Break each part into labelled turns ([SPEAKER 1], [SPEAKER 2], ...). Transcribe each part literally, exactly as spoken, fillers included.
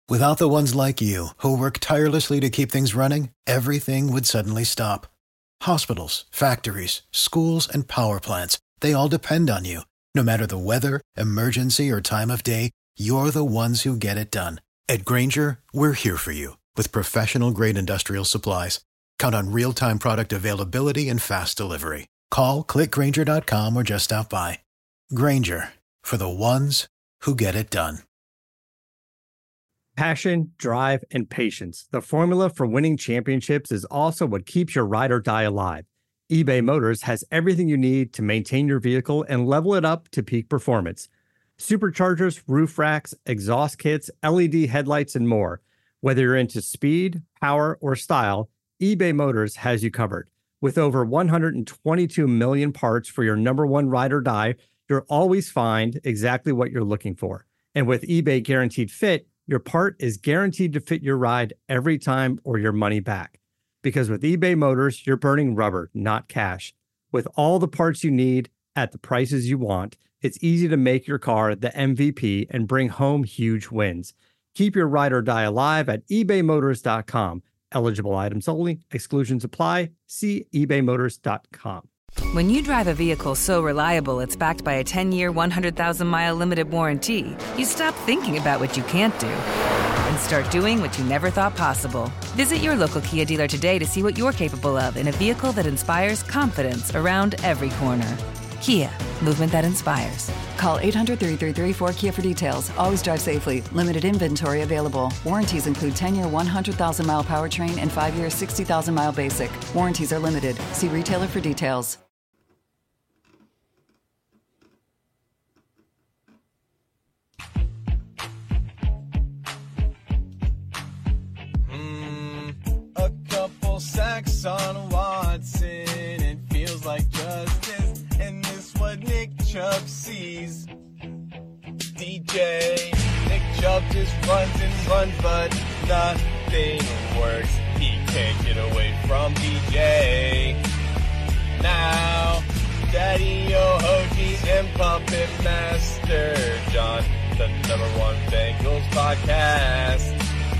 [SPEAKER 1] Without the ones like you, who work tirelessly to keep things running, everything would suddenly stop. Hospitals, factories, schools, and power plants, they all depend on you. No matter the weather, emergency, or time of day, you're the ones who get it done. At Grainger, we're here for you with professional-grade industrial supplies. Count on real-time product availability and fast delivery. Call, click Grainger dot com, or just stop by. Grainger, for the ones who get it done.
[SPEAKER 2] Passion, drive, and patience. The formula for winning championships is also what keeps your ride or die alive. eBay Motors has everything you need to maintain your vehicle and level it up to peak performance. Superchargers, roof racks, exhaust kits, L E D headlights, and more. Whether you're into speed, power, or style, eBay Motors has you covered. With over one hundred twenty-two million parts for your number one ride or die, you'll always find exactly what you're looking for. And with eBay Guaranteed Fit, your part is guaranteed to fit your ride every time or your money back. Because with eBay Motors, you're burning rubber, not cash. With all the parts you need at the prices you want, it's easy to make your car the M V P and bring home huge wins. Keep your ride or die alive at ebay motors dot com. Eligible items only. Exclusions apply. See ebay motors dot com.
[SPEAKER 3] When you drive a vehicle so reliable it's backed by a ten-year, one hundred thousand mile limited warranty, you stop thinking about what you can't do and start doing what you never thought possible. Visit your local Kia dealer today to see what you're capable of in a vehicle that inspires confidence around every corner. Kia, movement that inspires.
[SPEAKER 4] Call eight hundred, three three three, four Kia for details. Always drive safely. Limited inventory available. Warranties include ten-year, one hundred thousand mile powertrain and five-year, sixty thousand mile basic. Warranties are limited. See retailer for details.
[SPEAKER 5] Mm, a couple sacks on Watson. It feels like justice. And this what Nick Chubb sees. D J, Nick Chubb just runs and runs, but nothing works. He can't get away from D J. Now, Daddy O-Hoagie and Puppet Master John, the number one Bengals podcast.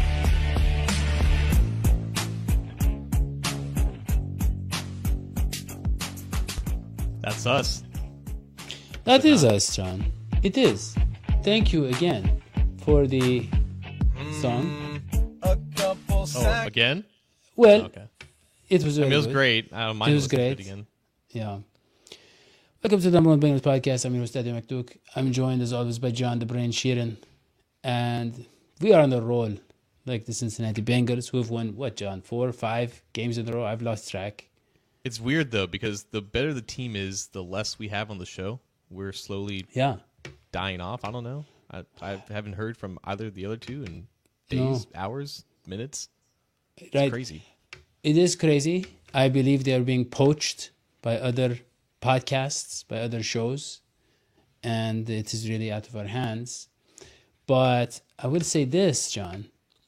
[SPEAKER 6] That's us.
[SPEAKER 7] That is us, John. It is. Thank you again for the song.
[SPEAKER 5] A couple
[SPEAKER 6] Oh, again?
[SPEAKER 7] Well,
[SPEAKER 6] Oh, okay.
[SPEAKER 7] it was
[SPEAKER 6] I mean,
[SPEAKER 7] really
[SPEAKER 6] it was
[SPEAKER 7] good.
[SPEAKER 6] great. I don't mind
[SPEAKER 7] It was
[SPEAKER 6] listening to
[SPEAKER 7] great.
[SPEAKER 6] it again.
[SPEAKER 7] Yeah. Welcome to the number one Bengals podcast. I'm your host, Eddie McDuke. I'm joined as always by John the Brain Sheeran. And we are on the roll, like the Cincinnati Bengals, who have won, what, John, four or five games in a row? I've lost track.
[SPEAKER 6] It's weird, though, because the better the team is, the less we have on the show. We're slowly
[SPEAKER 7] Yeah.
[SPEAKER 6] dying off. I don't know. I, I haven't heard from either of the other two in days,
[SPEAKER 7] No.
[SPEAKER 6] hours, minutes. It's
[SPEAKER 7] Right.
[SPEAKER 6] crazy.
[SPEAKER 7] It is crazy. I believe they are being poached by other podcasts, by other shows, and it is really out of our hands. But I will say this, John.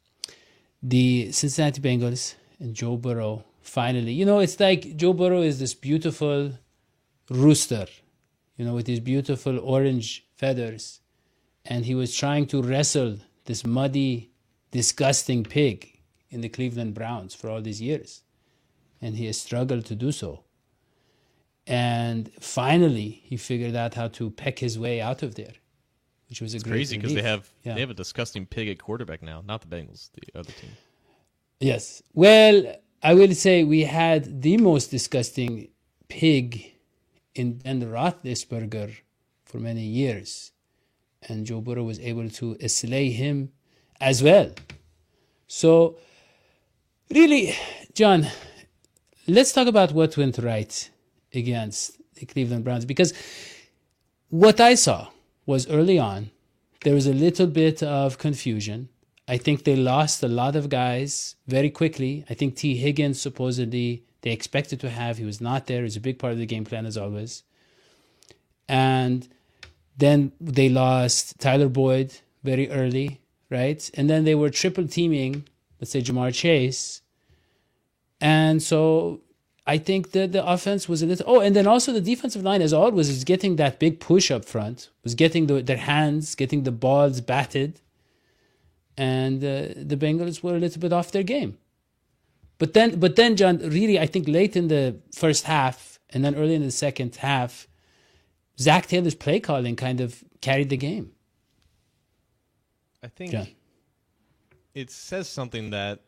[SPEAKER 7] The Cincinnati Bengals and Joe Burrow finally, you know, it's like Joe Burrow is this beautiful rooster, you know, with his beautiful orange feathers, and he was trying to wrestle this muddy, disgusting pig in the Cleveland Browns for all these years, and he has struggled to do so. And finally, he figured out how to peck his way out of there, which was a
[SPEAKER 6] It's
[SPEAKER 7] great
[SPEAKER 6] crazy because they
[SPEAKER 7] relief.
[SPEAKER 6] have
[SPEAKER 7] Yeah.
[SPEAKER 6] they have a disgusting pig at quarterback now. Not the Bengals, the other team.
[SPEAKER 7] Yes. Well, I will say we had the most disgusting pig in Ben Roethlisberger for many years, and Joe Burrow was able to slay him as well. So, really, John, let's talk about what went right against the Cleveland Browns, because what I saw was early on, there was a little bit of confusion. I think they lost a lot of guys very quickly. I think T. Higgins, supposedly, they expected to have. He was not there. He's a big part of the game plan, as always. And then they lost Tyler Boyd very early, right? And then they were triple teaming, let's say, Jamar Chase. And so I think that the offense was a little... Oh, and then also the defensive line, as always, was getting that big push up front, was getting the, their hands, getting the balls batted. And and uh, the Bengals were a little bit off their game. But then, but then, John, really, I think late in the first half and then early in the second half, Zach Taylor's play calling kind of carried the game.
[SPEAKER 6] I think
[SPEAKER 7] John.
[SPEAKER 6] It says something that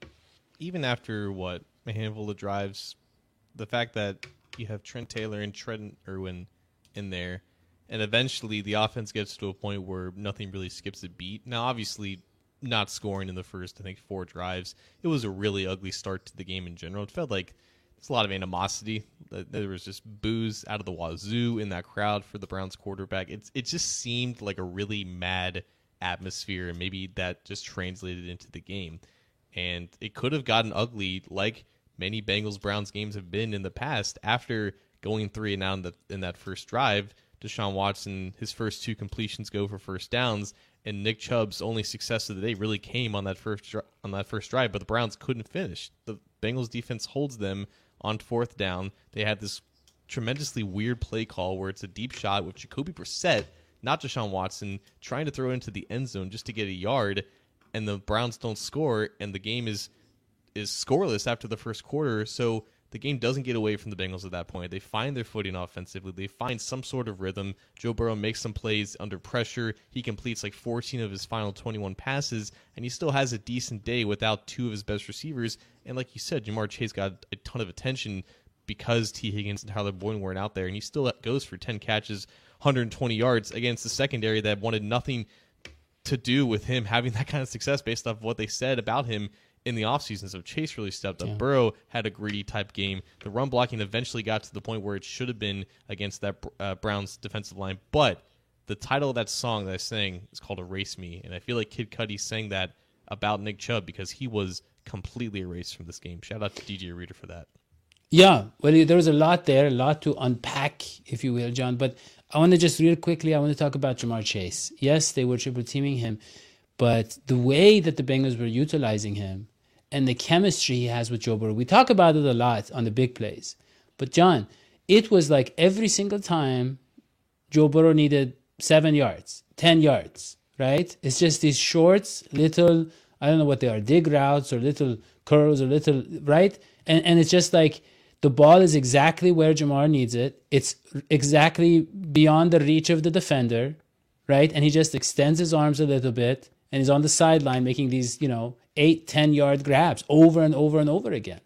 [SPEAKER 6] even after, what, a handful of drives, the fact that you have Trent Taylor and Trent Irwin in there, and eventually the offense gets to a point where nothing really skips a beat. Now, obviously, not scoring in the first, I think, four drives, it was a really ugly start to the game in general. It felt like there's a lot of animosity. There was just boos out of the wazoo in that crowd for the Browns quarterback. It, it just seemed like a really mad atmosphere, and maybe that just translated into the game. And it could have gotten ugly, like many Bengals-Browns games have been in the past. After going three and out in, the, in that first drive, Deshaun Watson, his first two completions go for first downs, and Nick Chubb's only success of the day really came on that first on that first drive, but the Browns couldn't finish. The Bengals defense holds them on fourth down. They had this tremendously weird play call where it's a deep shot with Jacoby Brissett, not Deshaun Watson, trying to throw it into the end zone just to get a yard, and the Browns don't score, and the game is is scoreless after the first quarter. So the game doesn't get away from the Bengals at that point. They find their footing offensively. They find some sort of rhythm. Joe Burrow makes some plays under pressure. He completes like fourteen of his final twenty-one passes, and he still has a decent day without two of his best receivers. And like you said, Jamar Chase got a ton of attention because T. Higgins and Tyler Boyd weren't out there, and he still goes for ten catches, one hundred twenty yards against the secondary that wanted nothing to do with him having that kind of success based off what they said about him in the offseason. So Chase really stepped up. Yeah. Burrow had a gritty type game. The run blocking eventually got to the point where it should have been against that uh, Browns defensive line. But the title of that song that I sang is called Erase Me. And I feel like Kid Cudi sang that about Nick Chubb because he was completely erased from this game. Shout out to D J Reader for that.
[SPEAKER 7] Yeah, well, there was a lot there, a lot to unpack, if you will, John. But I want to just real quickly, I want to talk about Jamar Chase. Yes, they were triple teaming him, but the way that the Bengals were utilizing him and the chemistry he has with Joe Burrow, we talk about it a lot on the big plays. But John, it was like every single time Joe Burrow needed seven yards, ten yards, right? It's just these shorts, little, I don't know what they are, dig routes or little curls or little, right? And and it's just like the ball is exactly where Jamar needs it. It's exactly beyond the reach of the defender, right? And he just extends his arms a little bit and he's on the sideline making these, you know, eight, ten-yard grabs over and over and over again.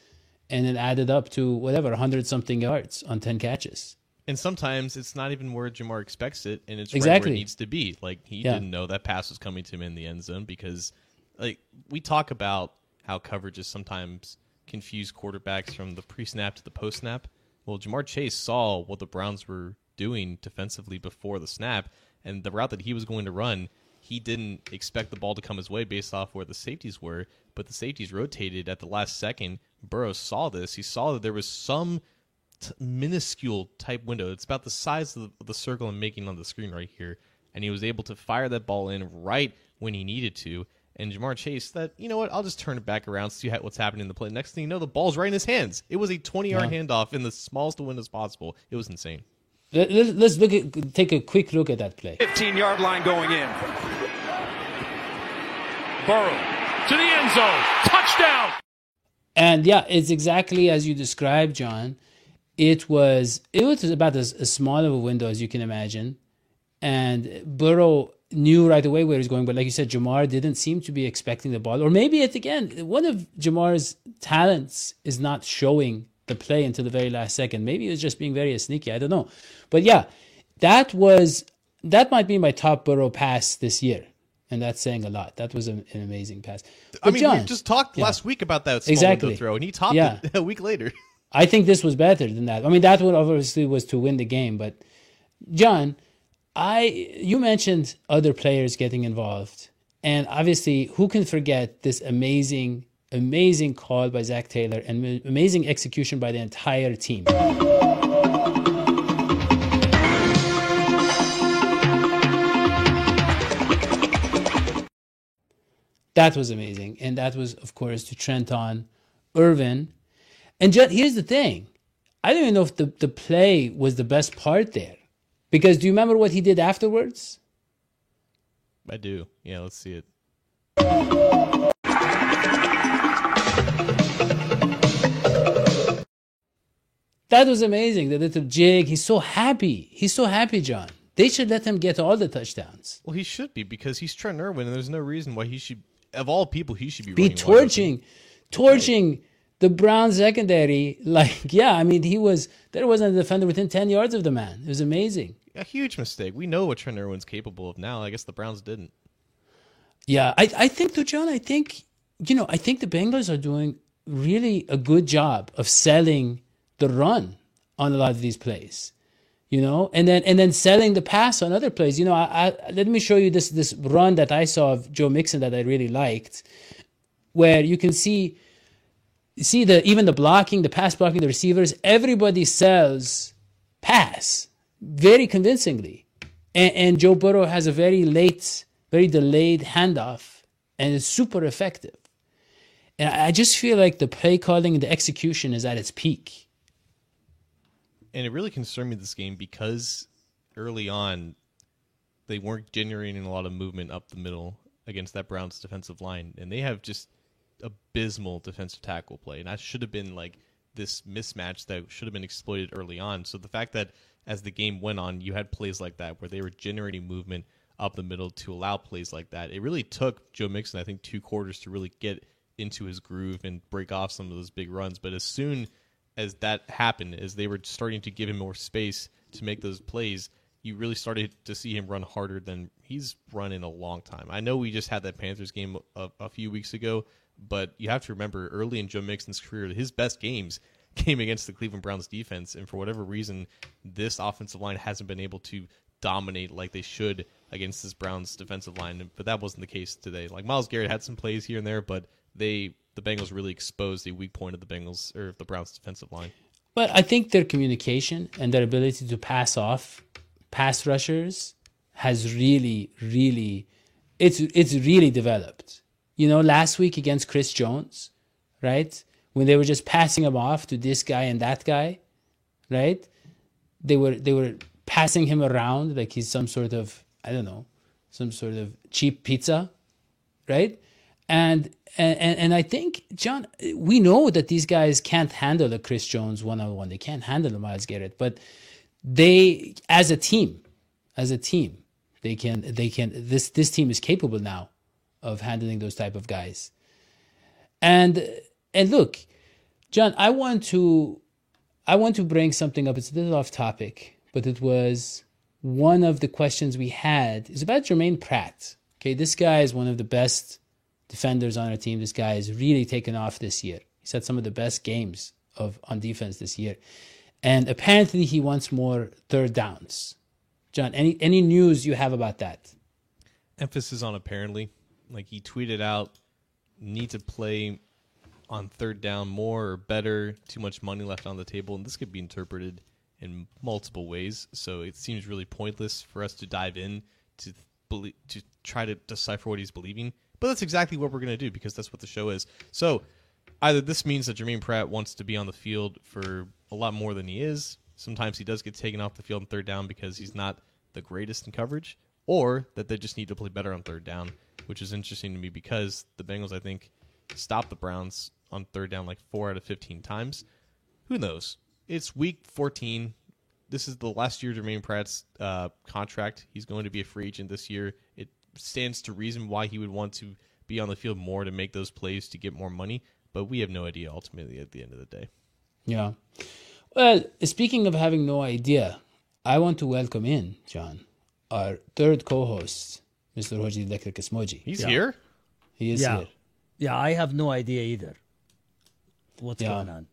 [SPEAKER 7] And it added up to, whatever, one hundred something yards on ten catches.
[SPEAKER 6] And sometimes it's not even where Jamar expects it, and it's
[SPEAKER 7] exactly
[SPEAKER 6] right where it needs to be. Like, he yeah. didn't know that pass was coming to him in the end zone because, like, we talk about how coverages sometimes confuse quarterbacks from the pre-snap to the post-snap. Well, Jamar Chase saw what the Browns were doing defensively before the snap, and the route that he was going to run, he didn't expect the ball to come his way based off where the safeties were, but the safeties rotated at the last second. Burrow saw this. He saw that there was some t- minuscule type window. It's about the size of the, of the circle I'm making on the screen right here, and he was able to fire that ball in right when he needed to. And Jamar Chase, that, you know what, I'll just turn it back around, see what's happening in the play. Next thing you know, the ball's right in his hands. It was a twenty-yard yeah. handoff in the smallest of windows possible. It was insane.
[SPEAKER 7] Let's look at, take a quick look at that play.
[SPEAKER 8] fifteen-yard line going in. Burrow to the end zone. Touchdown!
[SPEAKER 7] And yeah, it's exactly as you described, John. It was it was about as, as small of a window as you can imagine. And Burrow knew right away where he was going, but like you said, Jamar didn't seem to be expecting the ball. Or maybe it's, again, one of Jamar's talents is not showing the play until the very last second. Maybe he was just being very sneaky. I don't know. But yeah, that was that might be my top Burrow pass this year. And that's saying a lot. That was an, an amazing pass. But
[SPEAKER 6] I mean,
[SPEAKER 7] John,
[SPEAKER 6] we just talked
[SPEAKER 7] yeah.
[SPEAKER 6] last week about that small
[SPEAKER 7] exactly.
[SPEAKER 6] window throw, and he topped
[SPEAKER 7] yeah.
[SPEAKER 6] it a week later.
[SPEAKER 7] I think this was better than that. I mean, that one obviously was to win the game. But, John, I you mentioned other players getting involved. And obviously, who can forget this amazing, amazing call by Zach Taylor and amazing execution by the entire team. That was amazing. And that was, of course, to Trenton Irwin. And just, here's the thing. I don't even know if the, the play was the best part there. Because do you remember what he did afterwards?
[SPEAKER 6] I do. Yeah, let's see it.
[SPEAKER 7] That was amazing. The little jig. He's so happy. He's so happy, John. They should let him get all the touchdowns.
[SPEAKER 6] Well, he should be because he's Trent Irwin, and there's no reason why he should. Of all people, he should be
[SPEAKER 7] Be
[SPEAKER 6] running
[SPEAKER 7] torching, torching the Browns secondary. Like, yeah, I mean, he was. There wasn't a defender within ten yards of the man. It was amazing.
[SPEAKER 6] A huge mistake. We know what Trent Irwin's capable of now. I guess the Browns didn't.
[SPEAKER 7] Yeah, I, I think, though, John, I think, you know, I think the Bengals are doing really a good job of selling the run on a lot of these plays, you know, and then and then selling the pass on other plays. You know, I, I, let me show you this this run that I saw of Joe Mixon that I really liked, where you can see see the even the blocking, the pass blocking, the receivers, everybody sells pass very convincingly, and, and Joe Burrow has a very late, very delayed handoff, and it's super effective. And I just feel like the play calling and the execution is at its peak.
[SPEAKER 6] And it really concerned me this game because early on, they weren't generating a lot of movement up the middle against that Browns defensive line. And they have just abysmal defensive tackle play. And that should have been like this mismatch that should have been exploited early on. So the fact that as the game went on, you had plays like that where they were generating movement up the middle to allow plays like that. It really took Joe Mixon, I think, two quarters to really get into his groove and break off some of those big runs. But as soon as that happened, as they were starting to give him more space to make those plays, you really started to see him run harder than he's run in a long time. I know we just had that Panthers game a, a few weeks ago, but you have to remember early in Joe Mixon's career, his best games came against the Cleveland Browns defense, and for whatever reason, this offensive line hasn't been able to dominate like they should against this Browns defensive line, but that wasn't the case today. Like Myles Garrett had some plays here and there, but they the Bengals really exposed the weak point of the Bengals or the Browns defensive line.
[SPEAKER 7] But I think their communication and their ability to pass off pass rushers has really, really, it's it's really developed. You know, last week against Chris Jones, right? When they were just passing him off to this guy and that guy, right? They were they were passing him around like he's some sort of, I don't know, some sort of cheap pizza, right? And and and I think, John, we know that these guys can't handle a Chris Jones one-on-one. They can't handle a Myles Garrett, but they, as a team, as a team, they can they can. This this team is capable now of handling those type of guys. And and look, John, I want to I want to bring something up. It's a little off topic, but it was one of the questions we had. It's about Jermaine Pratt. Okay, this guy is one of the best defenders on our team. This guy has really taken off this year. He's had some of the best games of on defense this year. And apparently he wants more third downs. John, any any news you have about that?
[SPEAKER 6] Emphasis on apparently. Like he tweeted out, need to play on third down more or better, too much money left on the table. And this could be interpreted in multiple ways. So it seems really pointless for us to dive in to believe, to try to decipher what he's believing. But that's exactly what we're going to do because that's what the show is. So either this means that Jermaine Pratt wants to be on the field for a lot more than he is. Sometimes he does get taken off the field on third down because he's not the greatest in coverage, or that they just need to play better on third down, which is interesting to me because the Bengals, I think, stopped the Browns on third down like four out of fifteen times. Who knows? It's week fourteen. This is the last year of Jermaine Pratt's uh, contract. He's going to be a free agent this year. It stands to reason why he would want to be on the field more to make those plays to get more money, but we have no idea ultimately at the end of the day.
[SPEAKER 7] Yeah. Well, speaking of having no idea, I want to welcome in, John, our third co-host, Mister Hoji Electric Esmoji.
[SPEAKER 6] He's
[SPEAKER 9] Yeah.
[SPEAKER 6] here?
[SPEAKER 7] He is
[SPEAKER 9] yeah.
[SPEAKER 7] here.
[SPEAKER 9] Yeah, I have no idea either. What's
[SPEAKER 7] Yeah.
[SPEAKER 9] going on?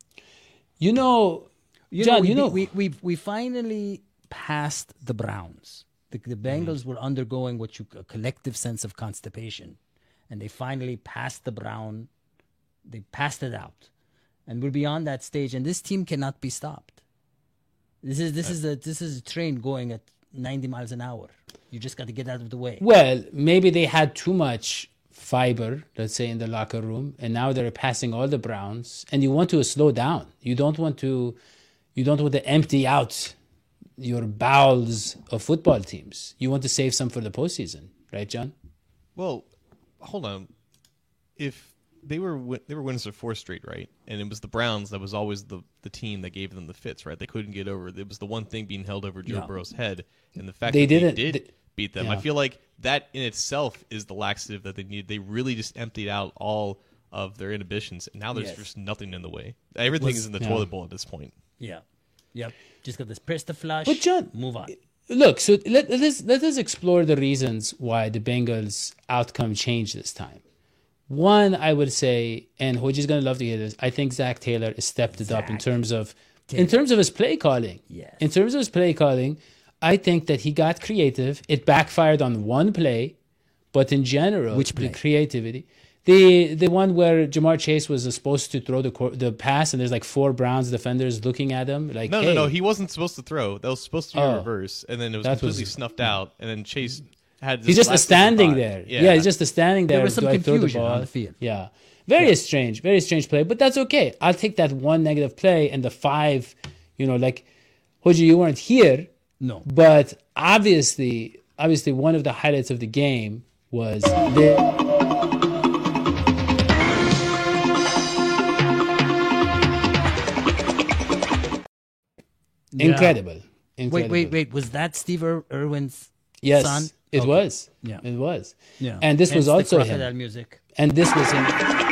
[SPEAKER 7] You know,
[SPEAKER 9] You
[SPEAKER 7] John,
[SPEAKER 9] know, we,
[SPEAKER 7] you know,
[SPEAKER 9] we we we finally passed the Browns. The, the Bengals
[SPEAKER 7] Mm-hmm.
[SPEAKER 9] were undergoing what you a collective sense of constipation, and they finally passed the Brown. They passed it out, and we're beyond that stage. And this team cannot be stopped. This is this is a this is a train going at ninety miles an hour. You just got to get out of the way.
[SPEAKER 7] well, maybe they had too much fiber, let's say, in the locker room, and now they're passing all the Browns, and you want to slow down. You don't want to, you don't want to empty out your bowels of football teams. You want to save some for the postseason, right, John?
[SPEAKER 6] Well, hold on. If they were win- they were winners of four straight, right? And it was the Browns that was always the, the team that gave them the fits, right? They couldn't get over. It was the one thing being held over Joe
[SPEAKER 9] Yeah.
[SPEAKER 6] Burrow's head, and the fact
[SPEAKER 7] They
[SPEAKER 6] that
[SPEAKER 7] didn't-
[SPEAKER 6] they did
[SPEAKER 7] they-
[SPEAKER 6] beat them.
[SPEAKER 7] yeah.
[SPEAKER 6] I feel like that in itself is the laxative that they need. They really just emptied out all of their inhibitions, and now there's
[SPEAKER 9] Yes.
[SPEAKER 6] just nothing in the way. Everything
[SPEAKER 9] Was-
[SPEAKER 6] is in the
[SPEAKER 7] yeah.
[SPEAKER 6] toilet bowl at this point.
[SPEAKER 9] Yeah. Yep. Just got this press the flush.
[SPEAKER 7] But John,
[SPEAKER 9] move on.
[SPEAKER 7] Look, so let, let us let us explore the reasons why the Bengals' outcome changed this time. One, I would say, and Hoji's gonna love to hear this. I think Zach Taylor has stepped it up in terms of in terms of his play calling.
[SPEAKER 9] Yes.
[SPEAKER 7] In terms of his play calling, I think that he got creative. It backfired on one play, but in general,
[SPEAKER 9] Which play?
[SPEAKER 7] the creativity. The the one where Jamar Chase was supposed to throw the cor- the pass, and there's like four Browns defenders looking at him. Like,
[SPEAKER 6] No,
[SPEAKER 7] hey,
[SPEAKER 6] no, no. He wasn't supposed to throw. That was supposed to be
[SPEAKER 7] Oh.
[SPEAKER 6] reverse, and then it was
[SPEAKER 7] That
[SPEAKER 6] completely
[SPEAKER 7] was-
[SPEAKER 6] snuffed out. And then Chase had. This
[SPEAKER 7] He's just a
[SPEAKER 6] last
[SPEAKER 7] standing
[SPEAKER 6] thought.
[SPEAKER 7] there. Yeah. he's just a standing there.
[SPEAKER 9] There was some
[SPEAKER 7] Do I throw the
[SPEAKER 9] confusion on
[SPEAKER 7] ball?
[SPEAKER 9] the field.
[SPEAKER 7] Yeah. Very strange, very strange play, but that's okay. I'll take that one negative play and the five, you know, like, Hoji, you weren't here,
[SPEAKER 9] No.
[SPEAKER 7] but obviously, obviously one of the highlights of the game was the
[SPEAKER 9] Yeah.
[SPEAKER 7] incredible.
[SPEAKER 9] Wait,
[SPEAKER 7] Incredible.
[SPEAKER 9] wait, wait. Was that Steve Ir- Irwin's
[SPEAKER 7] Yes,
[SPEAKER 9] son?
[SPEAKER 7] it
[SPEAKER 9] Okay.
[SPEAKER 7] was.
[SPEAKER 9] Yeah.
[SPEAKER 7] It was.
[SPEAKER 9] Yeah.
[SPEAKER 7] And this was
[SPEAKER 9] Hence the
[SPEAKER 7] also
[SPEAKER 9] crocodile
[SPEAKER 7] him.
[SPEAKER 9] music.
[SPEAKER 7] And this was him.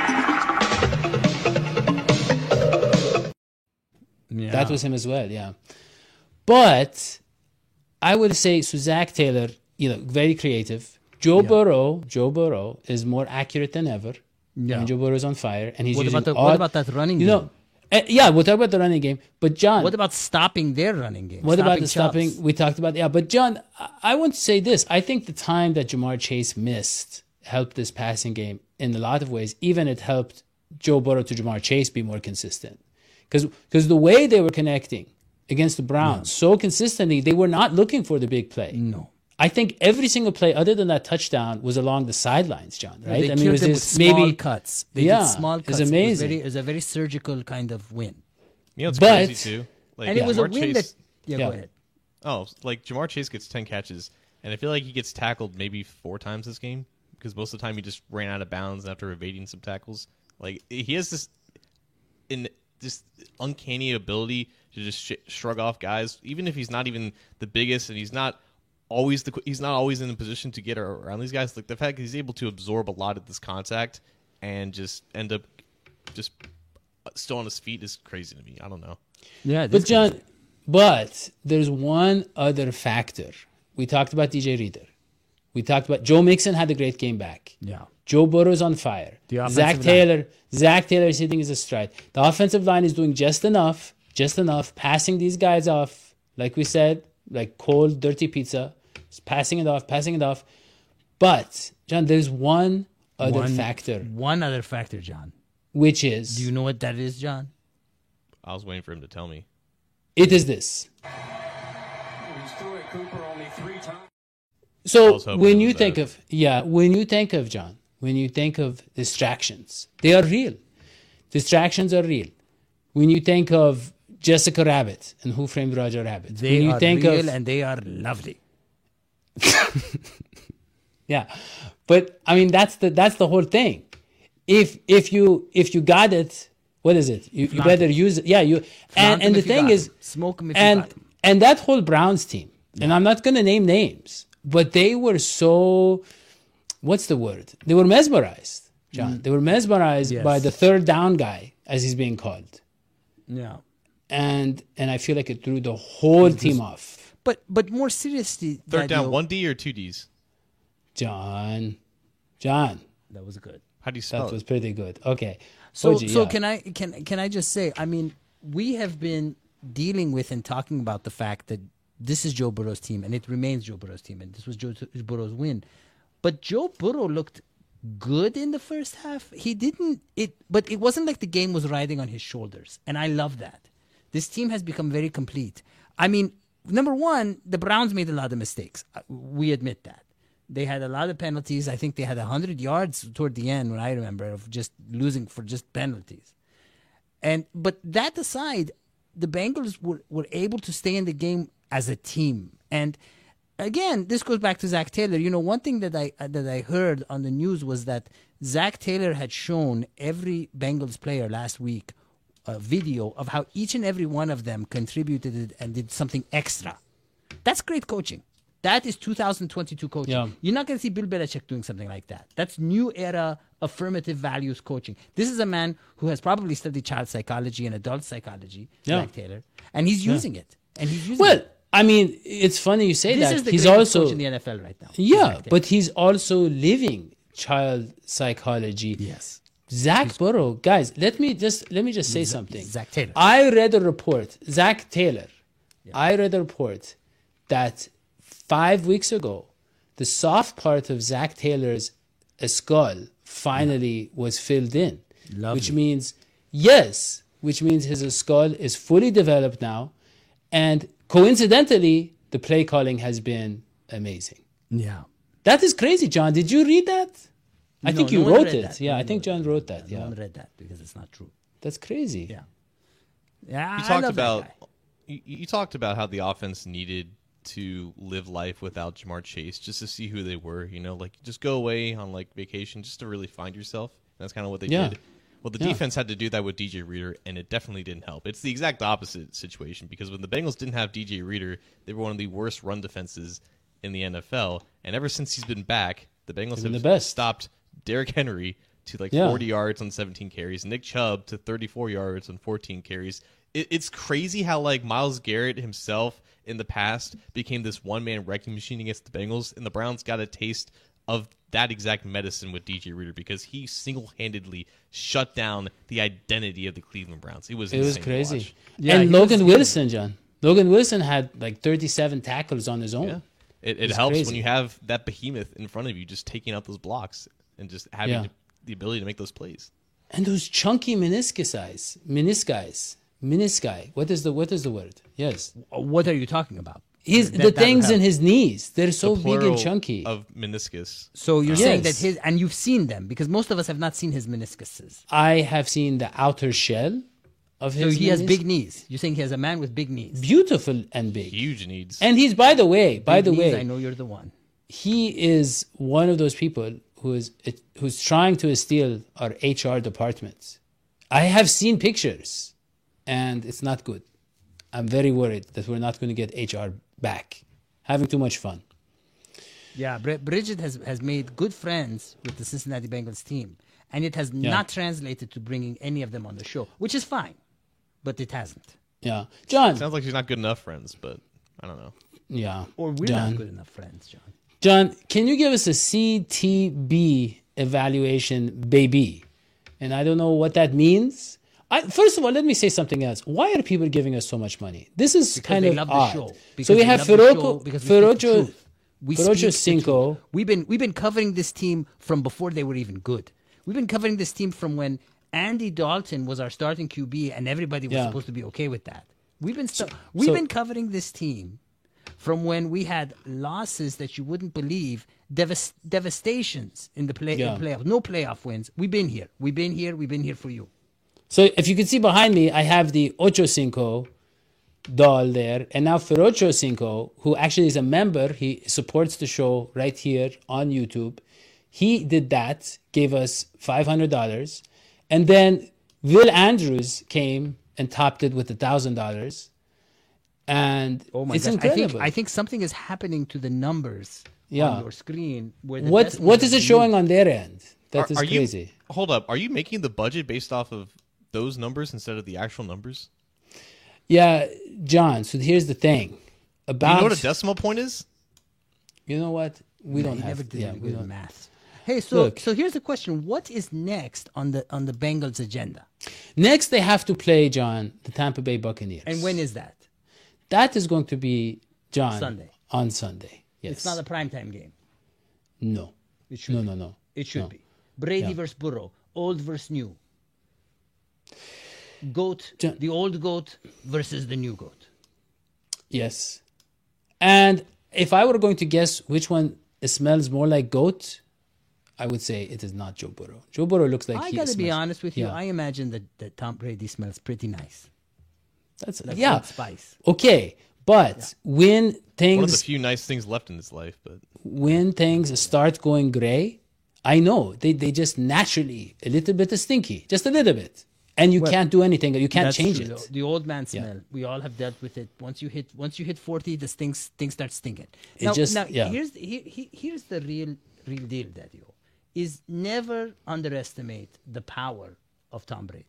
[SPEAKER 9] Yeah.
[SPEAKER 7] That was him as well, yeah. But I would say so Zach Taylor, you know, very creative. Joe
[SPEAKER 9] Yeah.
[SPEAKER 7] Burrow, Joe Burrow is more accurate than ever.
[SPEAKER 9] Yeah.
[SPEAKER 7] And Joe Burrow's on fire, and he's
[SPEAKER 9] What
[SPEAKER 7] using
[SPEAKER 9] about the-
[SPEAKER 7] odd,
[SPEAKER 9] what about that running
[SPEAKER 7] You
[SPEAKER 9] game?
[SPEAKER 7] know, uh, yeah, we'll talk about the running game. But John,
[SPEAKER 9] What about stopping their running game?
[SPEAKER 7] what about the
[SPEAKER 9] stopping
[SPEAKER 7] stopping? We talked about yeah, but John, I, I want to say this. I think the time that Jamar Chase missed helped this passing game in a lot of ways. Even it helped Joe Burrow to Jamar Chase be more consistent. Because because the way they were connecting against the Browns so consistently, they were not looking for the big play.
[SPEAKER 9] No.
[SPEAKER 7] I think every single play other than that touchdown was along the sidelines, John, right?
[SPEAKER 9] They
[SPEAKER 7] I mean,
[SPEAKER 9] killed
[SPEAKER 7] it was
[SPEAKER 9] them with
[SPEAKER 7] this
[SPEAKER 9] small
[SPEAKER 7] maybe
[SPEAKER 9] cuts. They
[SPEAKER 7] Yeah,
[SPEAKER 9] did small
[SPEAKER 7] it's
[SPEAKER 9] cuts. It was,
[SPEAKER 7] amazing.
[SPEAKER 9] very, it was a very surgical kind of win.
[SPEAKER 6] You know, it's
[SPEAKER 7] But-
[SPEAKER 6] crazy too. Like,
[SPEAKER 9] And it was a
[SPEAKER 6] Jamar
[SPEAKER 9] win
[SPEAKER 6] Chase,
[SPEAKER 9] that... Yeah,
[SPEAKER 7] Yeah.
[SPEAKER 9] go ahead.
[SPEAKER 6] Oh, like Jamar Chase gets ten catches, and I feel like he gets tackled maybe four times this game because most of the time he just ran out of bounds after evading some tackles. Like he has this in this uncanny ability to just sh- shrug off guys, even if he's not even the biggest and he's not always the he's not always in a position to get around these guys. Like the fact that he's able to absorb a lot of this contact and just end up just still on his feet is crazy to me. I don't know.
[SPEAKER 9] Yeah,
[SPEAKER 7] But John, but there's one other factor. We talked about D J Reader. We talked about Joe Mixon had a great game back.
[SPEAKER 9] Yeah.
[SPEAKER 7] Joe Burrow's on fire.
[SPEAKER 9] The offensive
[SPEAKER 7] Zach
[SPEAKER 9] line.
[SPEAKER 7] Taylor, Zach Taylor is hitting his stride. The offensive line is doing just enough, just enough, passing these guys off, like we said, like cold, dirty pizza. Just passing it off, passing it off. But John, there's one other
[SPEAKER 9] One-
[SPEAKER 7] factor,
[SPEAKER 9] One other factor, John.
[SPEAKER 7] which is
[SPEAKER 9] Do you know what that is, John?
[SPEAKER 6] I was waiting for him to tell me.
[SPEAKER 7] it is this.
[SPEAKER 6] I
[SPEAKER 7] So
[SPEAKER 6] was hoping
[SPEAKER 7] when
[SPEAKER 6] it
[SPEAKER 7] you
[SPEAKER 6] was
[SPEAKER 7] think
[SPEAKER 6] that.
[SPEAKER 7] of yeah, when you think of John, when you think of distractions, they are real. Distractions are real. When you think of Jessica Rabbit and Who Framed Roger Rabbit,
[SPEAKER 9] They
[SPEAKER 7] when you
[SPEAKER 9] are
[SPEAKER 7] think
[SPEAKER 9] real
[SPEAKER 7] of
[SPEAKER 9] and they are lovely.
[SPEAKER 7] yeah, but I mean that's the that's the whole thing. If if you if you got it, what is it? You, you
[SPEAKER 9] Flaunt
[SPEAKER 7] better
[SPEAKER 9] it.
[SPEAKER 7] use it. Yeah, you
[SPEAKER 9] Flaunt
[SPEAKER 7] and
[SPEAKER 9] them
[SPEAKER 7] and the
[SPEAKER 9] if you
[SPEAKER 7] thing
[SPEAKER 9] got
[SPEAKER 7] is
[SPEAKER 9] them. Smoke them if you
[SPEAKER 7] and
[SPEAKER 9] got them.
[SPEAKER 7] and that whole Browns team, and I'm not going to name names, but they were so, what's the word? They were mesmerized, John. They were mesmerized
[SPEAKER 9] Yes.
[SPEAKER 7] by the third down guy, as he's being called,
[SPEAKER 9] Yeah.
[SPEAKER 7] and and I feel like it threw the whole team off.
[SPEAKER 9] But but more seriously,
[SPEAKER 6] Third down,
[SPEAKER 9] Daniel,
[SPEAKER 6] one D or two Ds?
[SPEAKER 7] John, John,
[SPEAKER 9] That was good.
[SPEAKER 6] How do you spell
[SPEAKER 7] that was
[SPEAKER 6] it?
[SPEAKER 7] pretty good. Okay,
[SPEAKER 9] So
[SPEAKER 7] Oji,
[SPEAKER 9] so
[SPEAKER 7] yeah.
[SPEAKER 9] can I can can I just say? I mean, we have been dealing with and talking about the fact that this is Joe Burrow's team and it remains Joe Burrow's team, and this was Joe Burrow's win. But Joe Burrow looked good in the first half. He didn't it, but it wasn't like the game was riding on his shoulders, and I love that. This team has become very complete. I mean, number one, the Browns made a lot of mistakes. Uh, We admit that. They had a lot of penalties. I think they had one hundred yards toward the end, when I remember, of just losing for just penalties. And but that aside, the Bengals were, were able to stay in the game as a team. And again, this goes back to Zach Taylor. You know, one thing that I uh, that I heard on the news was that Zach Taylor had shown every Bengals player last week a video of how each and every one of them contributed and did something extra. That's great coaching. That is two thousand twenty-two coaching.
[SPEAKER 7] Yeah.
[SPEAKER 9] You're not going to see Bill Belichick doing something like that. That's new era affirmative values coaching. This is a man who has probably studied child psychology and adult psychology,
[SPEAKER 7] Yeah.
[SPEAKER 9] Zach Taylor, and he's using it. And he's using
[SPEAKER 7] Well,
[SPEAKER 9] it.
[SPEAKER 7] I mean, it's funny you say
[SPEAKER 9] This
[SPEAKER 7] that.
[SPEAKER 9] is the
[SPEAKER 7] he's
[SPEAKER 9] greatest
[SPEAKER 7] also
[SPEAKER 9] coach in the N F L right now.
[SPEAKER 7] yeah,
[SPEAKER 9] Zach Taylor.
[SPEAKER 7] but he's also living child psychology.
[SPEAKER 9] Yes.
[SPEAKER 7] Zach Burrow, guys, let me just let me just say something.
[SPEAKER 9] Zach Taylor.
[SPEAKER 7] I read a report. Zach Taylor. I read a report that five weeks ago, the soft part of Zach Taylor's skull finally was filled in,
[SPEAKER 9] Lovely.
[SPEAKER 7] which means yes, which means his skull is fully developed now, and coincidentally, the play calling has been amazing.
[SPEAKER 9] Yeah.
[SPEAKER 7] That is crazy, John. Did you read that? I
[SPEAKER 9] No,
[SPEAKER 7] think
[SPEAKER 9] no
[SPEAKER 7] you
[SPEAKER 9] one
[SPEAKER 7] wrote
[SPEAKER 9] read
[SPEAKER 7] it.
[SPEAKER 9] that.
[SPEAKER 7] Yeah,
[SPEAKER 9] No
[SPEAKER 7] I
[SPEAKER 9] one
[SPEAKER 7] think
[SPEAKER 9] wrote
[SPEAKER 7] John wrote that.
[SPEAKER 9] No
[SPEAKER 7] Yeah,
[SPEAKER 9] one read that because it's not true.
[SPEAKER 7] that's crazy.
[SPEAKER 9] Yeah. Yeah.
[SPEAKER 6] You
[SPEAKER 9] I
[SPEAKER 6] talked
[SPEAKER 9] love that
[SPEAKER 6] about
[SPEAKER 9] guy.
[SPEAKER 6] you, you talked about how the offense needed to live life without Jamar Chase just to see who they were. You know, like just go away on like vacation just to really find yourself. That's kind of what they
[SPEAKER 7] Yeah.
[SPEAKER 6] did. Well, the
[SPEAKER 7] Yeah.
[SPEAKER 6] defense had to do that with D J Reader, and it definitely didn't help. It's the exact opposite situation because when the Bengals didn't have D J Reader, they were one of the worst run defenses in the N F L. And ever since he's been back, the Bengals
[SPEAKER 7] been
[SPEAKER 6] have
[SPEAKER 7] the best.
[SPEAKER 6] stopped Derrick Henry to like
[SPEAKER 7] Yeah.
[SPEAKER 6] forty yards on seventeen carries, Nick Chubb to thirty-four yards on fourteen carries. It, it's crazy how like Myles Garrett himself in the past became this one-man wrecking machine against the Bengals, and the Browns got a taste of that exact medicine with D J Reader because he single-handedly shut down the identity of the Cleveland Browns. It was
[SPEAKER 7] It was
[SPEAKER 6] insane to
[SPEAKER 7] crazy.
[SPEAKER 6] watch.
[SPEAKER 9] Yeah,
[SPEAKER 7] and
[SPEAKER 9] he
[SPEAKER 7] Logan
[SPEAKER 9] was-
[SPEAKER 7] Wilson, John. Logan Wilson had like thirty-seven tackles on his own.
[SPEAKER 6] Yeah. It, it
[SPEAKER 7] It's
[SPEAKER 6] helps
[SPEAKER 7] crazy.
[SPEAKER 6] when you have that behemoth in front of you just taking out those blocks and just having
[SPEAKER 7] Yeah.
[SPEAKER 6] the ability to make those plays.
[SPEAKER 7] And those chunky meniscus eyes, menisci, menisci. What is the what is the word? Yes,
[SPEAKER 9] What are you talking about?
[SPEAKER 7] his
[SPEAKER 9] That-
[SPEAKER 7] the
[SPEAKER 9] that'll
[SPEAKER 7] things in
[SPEAKER 9] help.
[SPEAKER 7] his knees. They're so
[SPEAKER 6] The
[SPEAKER 7] big and
[SPEAKER 6] plural
[SPEAKER 7] chunky.
[SPEAKER 6] of meniscus.
[SPEAKER 9] So you're saying that
[SPEAKER 7] Yes.
[SPEAKER 9] his, and you've seen them because most of us have not seen his meniscuses.
[SPEAKER 7] I have seen the outer shell of
[SPEAKER 9] So
[SPEAKER 7] his.
[SPEAKER 9] he has
[SPEAKER 7] menis-
[SPEAKER 9] big knees. You're saying he has a man with big knees.
[SPEAKER 7] beautiful and big.
[SPEAKER 6] Huge needs.
[SPEAKER 7] And he's, by the way, by
[SPEAKER 9] Big
[SPEAKER 7] the
[SPEAKER 9] knees,
[SPEAKER 7] way,
[SPEAKER 9] I know you're the one.
[SPEAKER 7] he is one of those people who is who's trying to steal our H R department. I have seen pictures, and it's not good. I'm very worried that we're not going to get H R back. Having too much fun.
[SPEAKER 9] Yeah, Bri- Bridget has, has made good friends with the Cincinnati Bengals team, and it has not translated to bringing any of them on the show, which is fine, but it hasn't.
[SPEAKER 7] Yeah, John.
[SPEAKER 6] Sounds like she's not good enough friends, but I don't know.
[SPEAKER 7] Yeah,
[SPEAKER 9] Or we're
[SPEAKER 7] John.
[SPEAKER 9] not good enough friends, John.
[SPEAKER 7] John, can you give us a C T B evaluation, baby? And I don't know what that means. I, first of all, let me say something else. Why are people giving us so much money? This is
[SPEAKER 9] Because
[SPEAKER 7] kind
[SPEAKER 9] they
[SPEAKER 7] of
[SPEAKER 9] love the
[SPEAKER 7] odd.
[SPEAKER 9] show.
[SPEAKER 7] So
[SPEAKER 9] Because
[SPEAKER 7] we
[SPEAKER 9] they
[SPEAKER 7] have
[SPEAKER 9] love the show,
[SPEAKER 7] Ferocho,
[SPEAKER 9] because we speak the
[SPEAKER 7] Ferocho,
[SPEAKER 9] truth. We
[SPEAKER 7] Ferocho
[SPEAKER 9] speak the
[SPEAKER 7] Cinco.
[SPEAKER 9] truth. We've been we've been covering this team from before they were even good. We've been covering this team from when Andy Dalton was our starting Q B, and everybody was
[SPEAKER 7] Yeah.
[SPEAKER 9] supposed to be okay with that. We've been stu- we've
[SPEAKER 7] so-
[SPEAKER 9] been covering this team from when we had losses that you wouldn't believe, devas- devastations in the play
[SPEAKER 7] Yeah.
[SPEAKER 9] in playoffs, no playoff wins. We've been here. We've been here. We've been here for you.
[SPEAKER 7] So if you can see behind me, I have the Ocho Cinco doll there. And now Ferocho Cinco, who actually is a member, he supports the show right here on YouTube. He did that, gave us five hundred dollars. And then Will Andrews came and topped it with one thousand dollars. And
[SPEAKER 9] Oh my
[SPEAKER 7] it's
[SPEAKER 9] gosh! I
[SPEAKER 7] incredible.
[SPEAKER 9] think I think something is happening to the numbers
[SPEAKER 7] Yeah.
[SPEAKER 9] on your screen. Where the
[SPEAKER 7] what
[SPEAKER 9] decimal
[SPEAKER 7] what is it
[SPEAKER 9] moved.
[SPEAKER 7] showing on their end? That
[SPEAKER 6] Are-
[SPEAKER 7] is
[SPEAKER 6] are you-
[SPEAKER 7] crazy.
[SPEAKER 6] hold up. Are you making the budget based off of those numbers instead of the actual numbers?
[SPEAKER 7] Yeah, John. So here's the thing.
[SPEAKER 6] Do
[SPEAKER 7] About
[SPEAKER 6] you know what a decimal point is?
[SPEAKER 7] You know what? We
[SPEAKER 9] No,
[SPEAKER 7] don't
[SPEAKER 9] he
[SPEAKER 7] have
[SPEAKER 9] never did
[SPEAKER 7] yeah,
[SPEAKER 9] any
[SPEAKER 7] we
[SPEAKER 9] good
[SPEAKER 7] don't.
[SPEAKER 9] math. Hey, so
[SPEAKER 7] Look.
[SPEAKER 9] so here's the question: what is next on the on the Bengals agenda,
[SPEAKER 7] Next, they have to play, John, the Tampa Bay Buccaneers.
[SPEAKER 9] and when is that?
[SPEAKER 7] That is going to be, John,
[SPEAKER 9] Sunday.
[SPEAKER 7] on Sunday. Yes.
[SPEAKER 9] It's not a primetime game.
[SPEAKER 7] No.
[SPEAKER 9] It should.
[SPEAKER 7] No,
[SPEAKER 9] be.
[SPEAKER 7] no, no.
[SPEAKER 9] It should
[SPEAKER 7] No.
[SPEAKER 9] be Brady
[SPEAKER 7] Yeah.
[SPEAKER 9] versus Burrow, old versus new. Goat,
[SPEAKER 7] John-
[SPEAKER 9] the old goat versus the new goat.
[SPEAKER 7] Yes. And if I were going to guess which one smells more like goat, I would say it is not Joe Burrow. Joe Burrow looks like
[SPEAKER 9] I
[SPEAKER 7] he
[SPEAKER 9] got to be
[SPEAKER 7] smells-
[SPEAKER 9] honest with you.
[SPEAKER 7] Yeah.
[SPEAKER 9] I imagine that, that Tom Brady smells pretty nice.
[SPEAKER 7] That's
[SPEAKER 9] Like
[SPEAKER 7] yeah.
[SPEAKER 9] Old Spice.
[SPEAKER 7] Okay, But when
[SPEAKER 6] One of the
[SPEAKER 7] things
[SPEAKER 6] few nice things left in this life, but
[SPEAKER 7] when things start going gray, I know they, they just naturally a little bit stinky, just a little bit. And you
[SPEAKER 9] Well,
[SPEAKER 7] can't do anything. You can't
[SPEAKER 9] That's
[SPEAKER 7] change
[SPEAKER 9] true,
[SPEAKER 7] it.
[SPEAKER 9] though. The old man
[SPEAKER 7] Yeah.
[SPEAKER 9] smell. We all have dealt with it. Once you hit, once you hit forty, the things things start stinking.
[SPEAKER 7] It
[SPEAKER 9] now,
[SPEAKER 7] just-
[SPEAKER 9] now
[SPEAKER 7] yeah.
[SPEAKER 9] here's here, here- here's the real real deal, Daddy-O, is never underestimate the power of Tom Brady.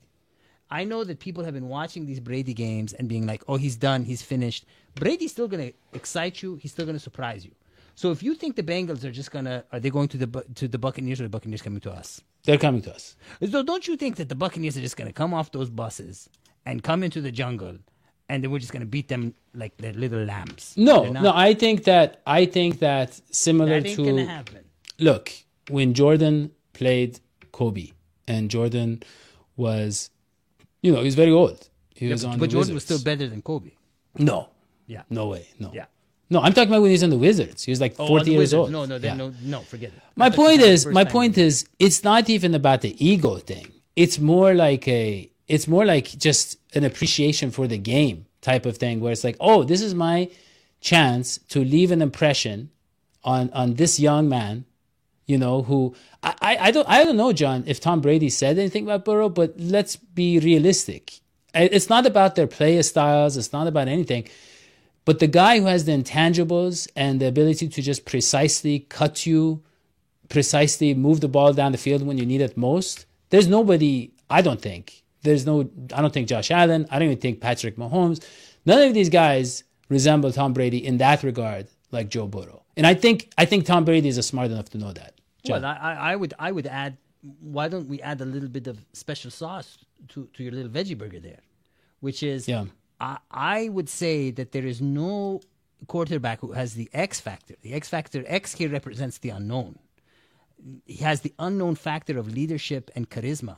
[SPEAKER 9] I know that people have been watching these Brady games and being like, "Oh, he's done. He's finished." Brady's still going to excite you. He's still going to surprise you. So if you think the Bengals are just gonna, are they going to the Bu- to the Buccaneers or the Buccaneers coming to us?
[SPEAKER 7] They're coming to us.
[SPEAKER 9] So don't you think that the Buccaneers are just going to come off those buses and come into the jungle, and then we're just going to beat them like they're little lambs?
[SPEAKER 7] No,
[SPEAKER 9] They're not.
[SPEAKER 7] no. I think that I think that similar
[SPEAKER 9] that ain't
[SPEAKER 7] to
[SPEAKER 9] going to happen.
[SPEAKER 7] look, when Jordan played Kobe, and Jordan was, you know, he was very old. He was on
[SPEAKER 9] But
[SPEAKER 7] the
[SPEAKER 9] Jordan was still
[SPEAKER 7] Wizards.
[SPEAKER 9] better than Kobe.
[SPEAKER 7] No,
[SPEAKER 9] Yeah.
[SPEAKER 7] no way, no.
[SPEAKER 9] Yeah.
[SPEAKER 7] No, I'm talking about when he was on the Wizards. He was like
[SPEAKER 9] Oh,
[SPEAKER 7] forty
[SPEAKER 9] on the
[SPEAKER 7] years
[SPEAKER 9] Wizards.
[SPEAKER 7] old.
[SPEAKER 9] No, no, then
[SPEAKER 7] Yeah.
[SPEAKER 9] no, no, forget it.
[SPEAKER 7] My
[SPEAKER 9] That's
[SPEAKER 7] point
[SPEAKER 9] the
[SPEAKER 7] is,
[SPEAKER 9] first
[SPEAKER 7] my
[SPEAKER 9] time
[SPEAKER 7] point
[SPEAKER 9] we-
[SPEAKER 7] is, it's not even about the ego thing. It's more like a, it's more like just an appreciation for the game type of thing, where it's like, oh, this is my chance to leave an impression on on this young man, you know, who I, I, I don't I don't know, John, if Tom Brady said anything about Burrow, but let's be realistic. I- It's not about their play styles. It's not about anything. But the guy who has the intangibles and the ability to just precisely cut you, precisely move the ball down the field when you need it most, there's nobody, I don't think. There's no, I don't think Josh Allen. I don't even think Patrick Mahomes. None of these guys resemble Tom Brady in that regard like Joe Burrow. And I think I think Tom Brady is smart enough to know that. John.
[SPEAKER 9] Well, I, I I would I would add. Why don't we add a little bit of special sauce to, to your little veggie burger there, which is
[SPEAKER 7] Yeah.
[SPEAKER 9] I I would say that there is no quarterback who has the X factor. The X factor X here represents the unknown. He has the unknown factor of leadership and charisma,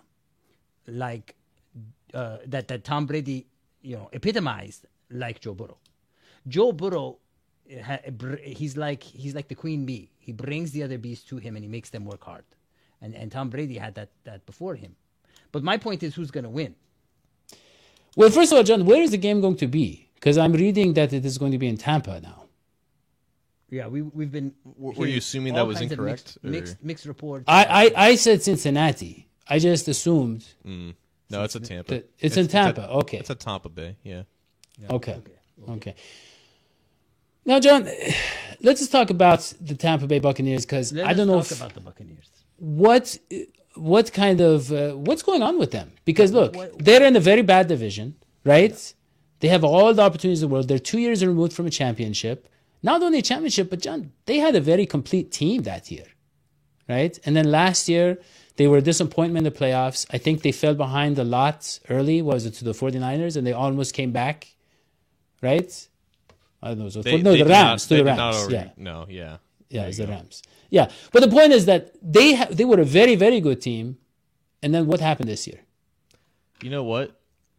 [SPEAKER 9] like uh, that that Tom Brady you know epitomized like Joe Burrow. Joe Burrow, ha- br- he's like he's like the queen bee. He brings the other bees to him and he makes them work hard. And and Tom Brady had that that before him. But my point is, who's going to win?
[SPEAKER 7] Well, first of all, John, where is the game going to be? Because I'm reading that it is going to be in Tampa now.
[SPEAKER 9] Yeah, we we've been.
[SPEAKER 6] were you
[SPEAKER 9] hearing
[SPEAKER 6] assuming
[SPEAKER 9] all
[SPEAKER 6] that was
[SPEAKER 9] kinds of
[SPEAKER 6] incorrect,
[SPEAKER 9] Mixed,
[SPEAKER 6] or-
[SPEAKER 9] mixed, mixed reports.
[SPEAKER 7] I, I, I said Cincinnati. I just assumed
[SPEAKER 6] no, it's a Tampa.
[SPEAKER 7] that it's in Tampa.
[SPEAKER 6] It's a,
[SPEAKER 7] Okay.
[SPEAKER 6] it's a Tampa Bay. Yeah.
[SPEAKER 7] Okay. Okay. Now, John, let's just talk about the Tampa Bay Buccaneers because
[SPEAKER 9] Let
[SPEAKER 7] I don't know
[SPEAKER 9] us talk
[SPEAKER 7] if,
[SPEAKER 9] about the Buccaneers.
[SPEAKER 7] what what kind of uh, what's going on with them. Because look,
[SPEAKER 9] What-
[SPEAKER 7] they're in a very bad division, right? They have all the opportunities in the world. They're two years removed from a championship. Not only a championship, but John, they had a very complete team that year, right? And then last year, they were a disappointment in the playoffs. I think they fell behind a lot early. What was it, to the 49ers? And they almost came back, right? I don't know. So
[SPEAKER 6] They,
[SPEAKER 7] no,
[SPEAKER 6] they
[SPEAKER 7] the
[SPEAKER 6] did
[SPEAKER 7] Rams.
[SPEAKER 6] Not,
[SPEAKER 7] to
[SPEAKER 6] they
[SPEAKER 7] the
[SPEAKER 6] did not
[SPEAKER 7] Rams.
[SPEAKER 6] already-
[SPEAKER 7] Yeah.
[SPEAKER 6] No. Yeah.
[SPEAKER 7] Yeah,
[SPEAKER 6] There
[SPEAKER 7] it's
[SPEAKER 6] you
[SPEAKER 7] the
[SPEAKER 6] go.
[SPEAKER 7] Rams. Yeah. But the point is that they ha- they were a very, very good team. And then what happened this year?
[SPEAKER 6] You know what?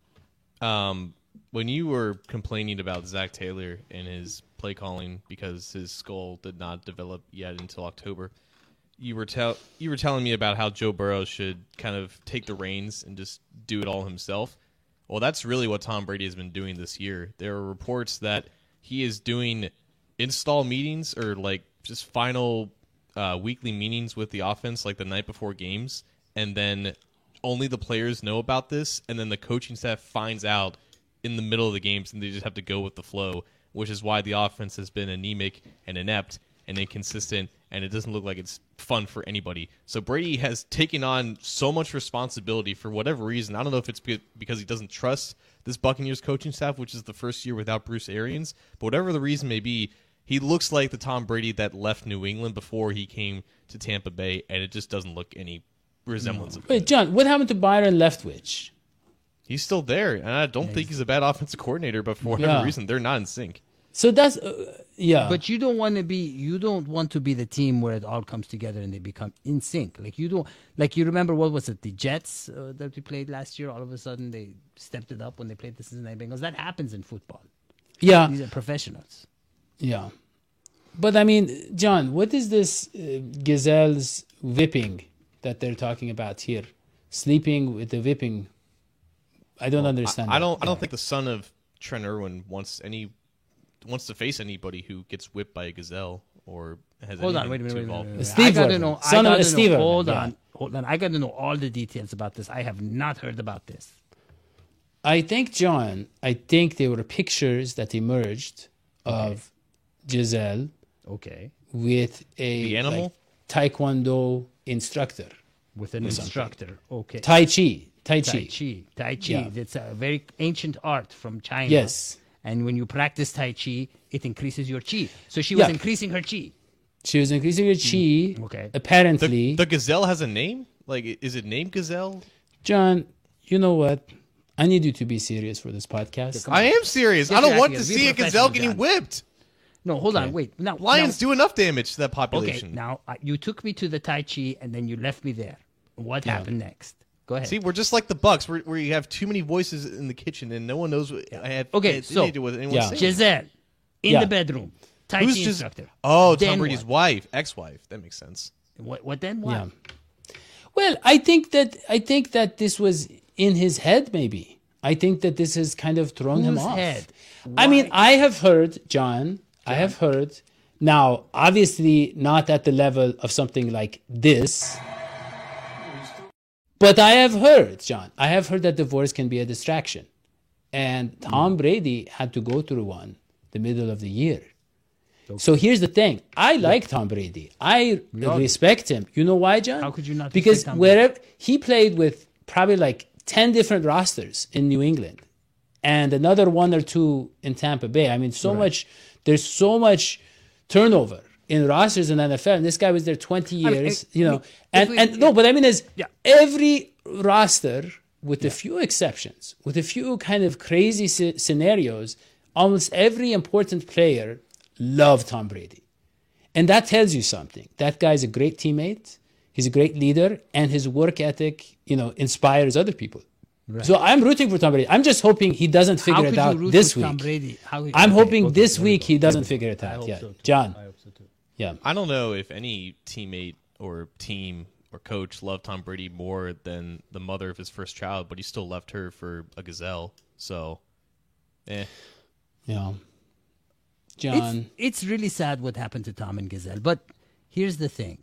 [SPEAKER 6] Um, when you were complaining about Zach Taylor and his play calling because his skull did not develop yet until October, you were tell you were telling me about how Joe Burrow should kind of take the reins and just do it all himself. Well, that's really what Tom Brady has been doing this year. There are reports that he is doing install meetings or like just final uh, weekly meetings with the offense like the night before games, and then only the players know about this, and then the coaching staff finds out in the middle of the games, and they just have to go with the flow, which is why the offense has been anemic and inept and inconsistent, and it doesn't look like it's fun for anybody. So Brady has taken on so much responsibility for whatever reason. I don't know if it's be- because he doesn't trust this Buccaneers coaching staff, which is the first year without Bruce Arians, but whatever the reason may be, he looks like the Tom Brady that left New England before he came to Tampa Bay, and it just doesn't look any resemblance of
[SPEAKER 7] Wait,
[SPEAKER 6] it.
[SPEAKER 7] John, what happened to Byron Leftwich?
[SPEAKER 6] He's still there, and I don't think he's a bad offensive coordinator, but for whatever
[SPEAKER 7] Yeah.
[SPEAKER 6] reason, they're not in sync.
[SPEAKER 7] So that's, uh, yeah.
[SPEAKER 9] But you don't want to be you don't want to be the team where it all comes together and they become in sync. Like you don't like you remember what was it the Jets uh, that we played last year? All of a sudden they stepped it up when they played the Cincinnati Bengals. That happens in football.
[SPEAKER 7] yeah.
[SPEAKER 9] These are professionals.
[SPEAKER 7] Yeah. But I mean, John, what is this uh, Gazelle's whipping that they're talking about here? Sleeping with the whipping. I don't understand.
[SPEAKER 6] I, I
[SPEAKER 7] that.
[SPEAKER 6] don't. I don't
[SPEAKER 7] Yeah.
[SPEAKER 6] think the son of Trent Irwin wants any wants to face anybody who gets whipped by a gazelle or has
[SPEAKER 9] Hold on,
[SPEAKER 6] anything
[SPEAKER 9] wait a minute,
[SPEAKER 6] to
[SPEAKER 9] wait a
[SPEAKER 6] involve.
[SPEAKER 9] minute. Wait a minute.
[SPEAKER 7] Steve
[SPEAKER 9] I gotta
[SPEAKER 7] Irwin.
[SPEAKER 9] know.
[SPEAKER 7] Son
[SPEAKER 9] I
[SPEAKER 7] of
[SPEAKER 9] gotta
[SPEAKER 7] Steve
[SPEAKER 9] know.
[SPEAKER 7] Irwin,
[SPEAKER 9] Hold
[SPEAKER 7] yeah.
[SPEAKER 9] on, hold on. I got to know all the details about this. I have not heard about this.
[SPEAKER 7] I think, John, I think there were pictures that emerged of Giselle
[SPEAKER 9] Okay,
[SPEAKER 7] with a
[SPEAKER 6] The animal?
[SPEAKER 7] like, taekwondo instructor.
[SPEAKER 9] with an instructor. Okay,
[SPEAKER 7] Tai Chi. Tai Chi.
[SPEAKER 9] Tai Chi. Tai Chi.
[SPEAKER 7] Yeah.
[SPEAKER 9] It's a very ancient art from China.
[SPEAKER 7] Yes.
[SPEAKER 9] And when you practice Tai Chi, it increases your chi. So she was
[SPEAKER 7] Yeah.
[SPEAKER 9] increasing her chi.
[SPEAKER 7] She was increasing her chi.
[SPEAKER 9] Okay.
[SPEAKER 7] Apparently.
[SPEAKER 6] The, the gazelle has a name? Like, i- is it named Gazelle?
[SPEAKER 7] John, you know what? I need you to be serious for this podcast.
[SPEAKER 6] I am serious.
[SPEAKER 9] Get
[SPEAKER 6] I don't
[SPEAKER 9] your
[SPEAKER 6] want
[SPEAKER 9] act
[SPEAKER 6] to
[SPEAKER 9] together. Be
[SPEAKER 6] see a
[SPEAKER 9] professional,
[SPEAKER 6] gazelle getting
[SPEAKER 9] John.
[SPEAKER 6] whipped.
[SPEAKER 9] No, hold on, wait. Now,
[SPEAKER 6] Lions
[SPEAKER 9] now,
[SPEAKER 6] do enough damage to that
[SPEAKER 9] Okay,
[SPEAKER 6] population.
[SPEAKER 9] now uh, you took me to the Tai Chi and then you left me there. What happened next? Go ahead.
[SPEAKER 6] See, we're just like the Bucks, where, where you have too many voices in the kitchen and no one knows what I had.
[SPEAKER 9] Okay,
[SPEAKER 6] had
[SPEAKER 9] so-
[SPEAKER 6] anything to do with anyone's
[SPEAKER 7] Yeah.
[SPEAKER 6] saying.
[SPEAKER 9] Giselle in
[SPEAKER 7] Yeah.
[SPEAKER 9] the bedroom. Tai
[SPEAKER 6] Who's
[SPEAKER 9] Chi
[SPEAKER 6] just?
[SPEAKER 9] instructor.
[SPEAKER 6] Oh,
[SPEAKER 9] Then
[SPEAKER 6] Tom Brady's
[SPEAKER 9] what?
[SPEAKER 6] wife, ex-wife. That makes sense.
[SPEAKER 9] What, what then? What?
[SPEAKER 7] Yeah. Well, I think that I think that this was in his head. Maybe I think that this has kind of thrown him
[SPEAKER 9] Whose
[SPEAKER 7] off.
[SPEAKER 9] head?
[SPEAKER 7] I mean, I have heard, John. I have heard. Now, obviously, not at the level of something like this. But I have heard, John. I have heard that divorce can be a distraction, and Tom Brady had to go through one the middle of the year. So here's the thing. I like Tom Brady. I respect him. You know why, John?
[SPEAKER 9] How could you not
[SPEAKER 7] Because
[SPEAKER 9] respect Tom Brady?
[SPEAKER 7] wherever he played with probably like ten different rosters in New England and another one or two in Tampa Bay. I mean, so much, there's so much turnover in rosters in the N F L. And this guy was there twenty
[SPEAKER 9] I mean,
[SPEAKER 7] years,
[SPEAKER 9] if-
[SPEAKER 7] you
[SPEAKER 9] I
[SPEAKER 7] know.
[SPEAKER 9] mean, if
[SPEAKER 7] and,
[SPEAKER 9] we-
[SPEAKER 7] and no, but I mean, is
[SPEAKER 9] Yeah.
[SPEAKER 7] every roster, with a few exceptions, with a few kind of crazy sce- scenarios, almost every important player loved Tom Brady. And that tells you something. That guy's a great teammate. He's a great leader, and his work ethic, you know, inspires other people. So I'm rooting for Tom Brady. I'm just hoping he doesn't
[SPEAKER 9] How
[SPEAKER 7] figure
[SPEAKER 9] could
[SPEAKER 7] it
[SPEAKER 9] you
[SPEAKER 7] out
[SPEAKER 9] root
[SPEAKER 7] this
[SPEAKER 9] for Tom
[SPEAKER 7] week.
[SPEAKER 9] Brady? How,
[SPEAKER 7] I'm
[SPEAKER 9] okay,
[SPEAKER 7] hoping
[SPEAKER 9] okay,
[SPEAKER 7] this
[SPEAKER 9] there we
[SPEAKER 7] week
[SPEAKER 9] go.
[SPEAKER 7] he doesn't figure it
[SPEAKER 9] I
[SPEAKER 7] out.
[SPEAKER 9] hope
[SPEAKER 7] Yeah,
[SPEAKER 9] so too.
[SPEAKER 7] John.
[SPEAKER 9] I hope so too.
[SPEAKER 7] Yeah.
[SPEAKER 6] I don't know if any teammate or team or coach loved Tom Brady more than the mother of his first child, but he still left her for a gazelle. So, eh.
[SPEAKER 7] Yeah. John.
[SPEAKER 9] It's, it's really sad what happened to Tom and Gazelle. But here's the thing.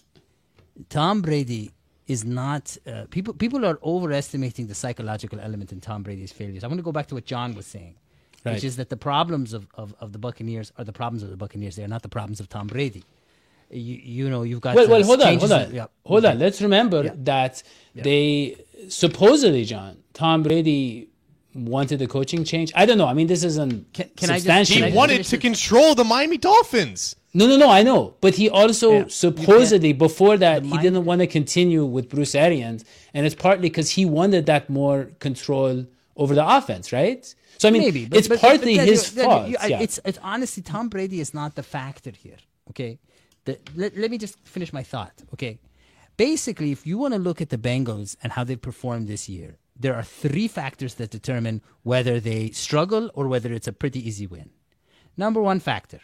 [SPEAKER 9] Tom Brady is not uh, people people are overestimating the psychological element in Tom Brady's failures. I want to go back to what John was saying,
[SPEAKER 7] Right.
[SPEAKER 9] which is that the problems of, of, of the Buccaneers are the problems of the Buccaneers. They are not the problems of Tom Brady. You, you know, you've got
[SPEAKER 7] Well, well,
[SPEAKER 9] uh,
[SPEAKER 7] hold on,
[SPEAKER 9] changes
[SPEAKER 7] hold on,
[SPEAKER 9] in- yeah.
[SPEAKER 7] hold on. Let's remember
[SPEAKER 9] Yeah.
[SPEAKER 7] that they supposedly, John, Tom Brady wanted a coaching change. I don't know. I mean, this isn't
[SPEAKER 9] Can- can I just-
[SPEAKER 7] substantial.
[SPEAKER 6] He
[SPEAKER 9] Can I
[SPEAKER 6] wanted
[SPEAKER 9] finish
[SPEAKER 6] to
[SPEAKER 9] it?
[SPEAKER 6] control the Miami Dolphins.
[SPEAKER 7] No, no, no. I know, but he also
[SPEAKER 9] Yeah, you
[SPEAKER 7] supposedly before that
[SPEAKER 9] the
[SPEAKER 7] he
[SPEAKER 9] mind-
[SPEAKER 7] didn't want to continue with Bruce Arians, and it's partly because he wanted that more control over the offense, right? So I mean,
[SPEAKER 9] Maybe, but,
[SPEAKER 7] it's
[SPEAKER 9] but-
[SPEAKER 7] partly
[SPEAKER 9] but then
[SPEAKER 7] his
[SPEAKER 9] you- then
[SPEAKER 7] fault.
[SPEAKER 9] you- I-
[SPEAKER 7] yeah.
[SPEAKER 9] It's it's honestly Tom Brady is not the factor here. Okay, the, let, let me just finish my thought. Okay, basically, if you want to look at the Bengals and how they performed this year, there are three factors that determine whether they struggle or whether it's a pretty easy win. Number one factor: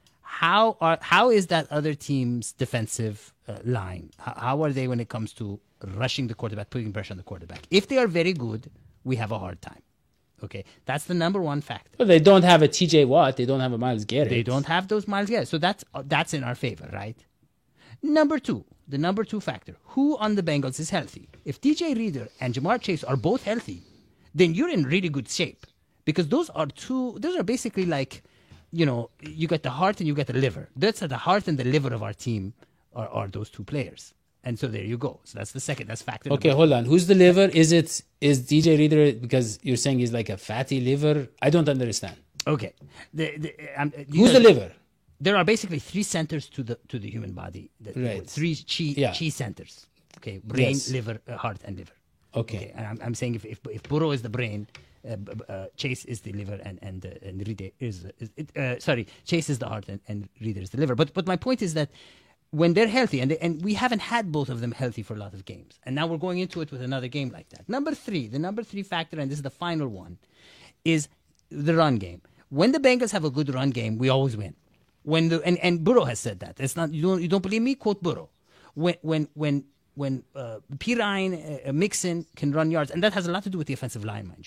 [SPEAKER 9] how are how is that other team's defensive uh, line? How, how are they when it comes to rushing the quarterback, putting pressure on the quarterback? If they are very good, we have a hard time. Okay, that's the number one factor.
[SPEAKER 7] Well, they don't have a T J Watt. They don't have a Miles Garrett.
[SPEAKER 9] They don't have those miles yet, so that's uh, that's in our favor, right? Number two, the number two factor: who on the Bengals is healthy? If D J Reader and Jamar Chase are both healthy, then you're in really good shape because those are two. Those are basically like, you know, you get the heart and you get the liver. That's the heart and the liver of our team are, are those two players. And so there you go. So that's the second. That's factor.
[SPEAKER 7] Okay,
[SPEAKER 9] number
[SPEAKER 7] hold on. Who's the liver? Is it is D J Reader because you're saying he's like a fatty liver? I don't understand.
[SPEAKER 9] Okay. The, the, um, you
[SPEAKER 7] Who's
[SPEAKER 9] know,
[SPEAKER 7] the liver?
[SPEAKER 9] There are basically three centers to the to the human body. The-
[SPEAKER 7] Right.
[SPEAKER 9] Three chi
[SPEAKER 7] Yeah.
[SPEAKER 9] chi centers. Okay, brain,
[SPEAKER 7] Yes.
[SPEAKER 9] liver, uh, heart, and liver.
[SPEAKER 7] Okay.
[SPEAKER 9] And I'm, I'm saying if, if if Burrow is the brain, uh, b- b- uh, Chase is the liver, and and uh, and Reader is, is it, uh, sorry, Chase is the heart, and, and Reader is the liver. But but my point is that when they're healthy, and they, and we haven't had both of them healthy for a lot of games, and now we're going into it with another game like that. Number three, the number three factor, and this is the final one, is the run game. When the Bengals have a good run game, we always win. When the and, and Burrow has said that. It's not you don't you don't believe me? Quote Burrow. When when when when uh, Pirine, uh, Mixon can run yards, and that has a lot to do with the offensive line, mind you.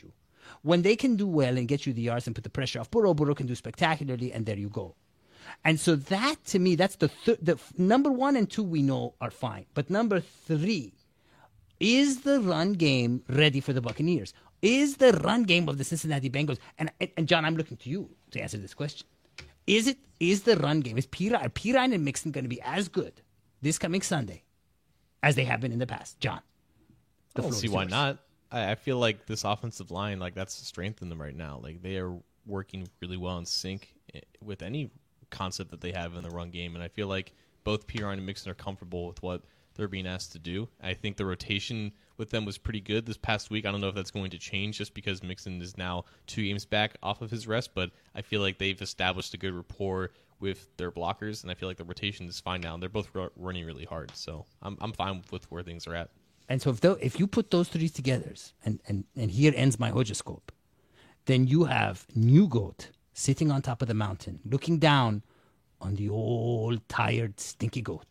[SPEAKER 9] When they can do well and get you the yards and put the pressure off, Burrow, Burrow can do spectacularly, and there you go. And so that, to me, that's the, th- the f- number one and two we know are fine. But number three, is the run game ready for the Buccaneers? Is the run game of the Cincinnati Bengals, and, and, and John, I'm looking to you to answer this question. Is it, is the run game, is P. Ryan, are P. Ryan and Mixon going to be as good this coming Sunday as they have been in the past? John.
[SPEAKER 6] I don't see why not. I, I feel like this offensive line, like that's the strength in them right now. Like they are working really well in sync with any concept that they have in the run game, and I feel like both P. Ryan and Mixon are comfortable with what they're being asked to do. I think the rotation with them was pretty good this past week. I don't know if that's going to change just because Mixon is now two games back off of his rest, but I feel like they've established a good rapport with their blockers, and I feel like the rotation is fine now. They're both r- running really hard, so I'm I'm fine with where things are at.
[SPEAKER 9] And so if though, if you put those three together, and, and, and here ends my hojoscope, then you have New Goat sitting on top of the mountain, looking down on the old, tired, stinky goat.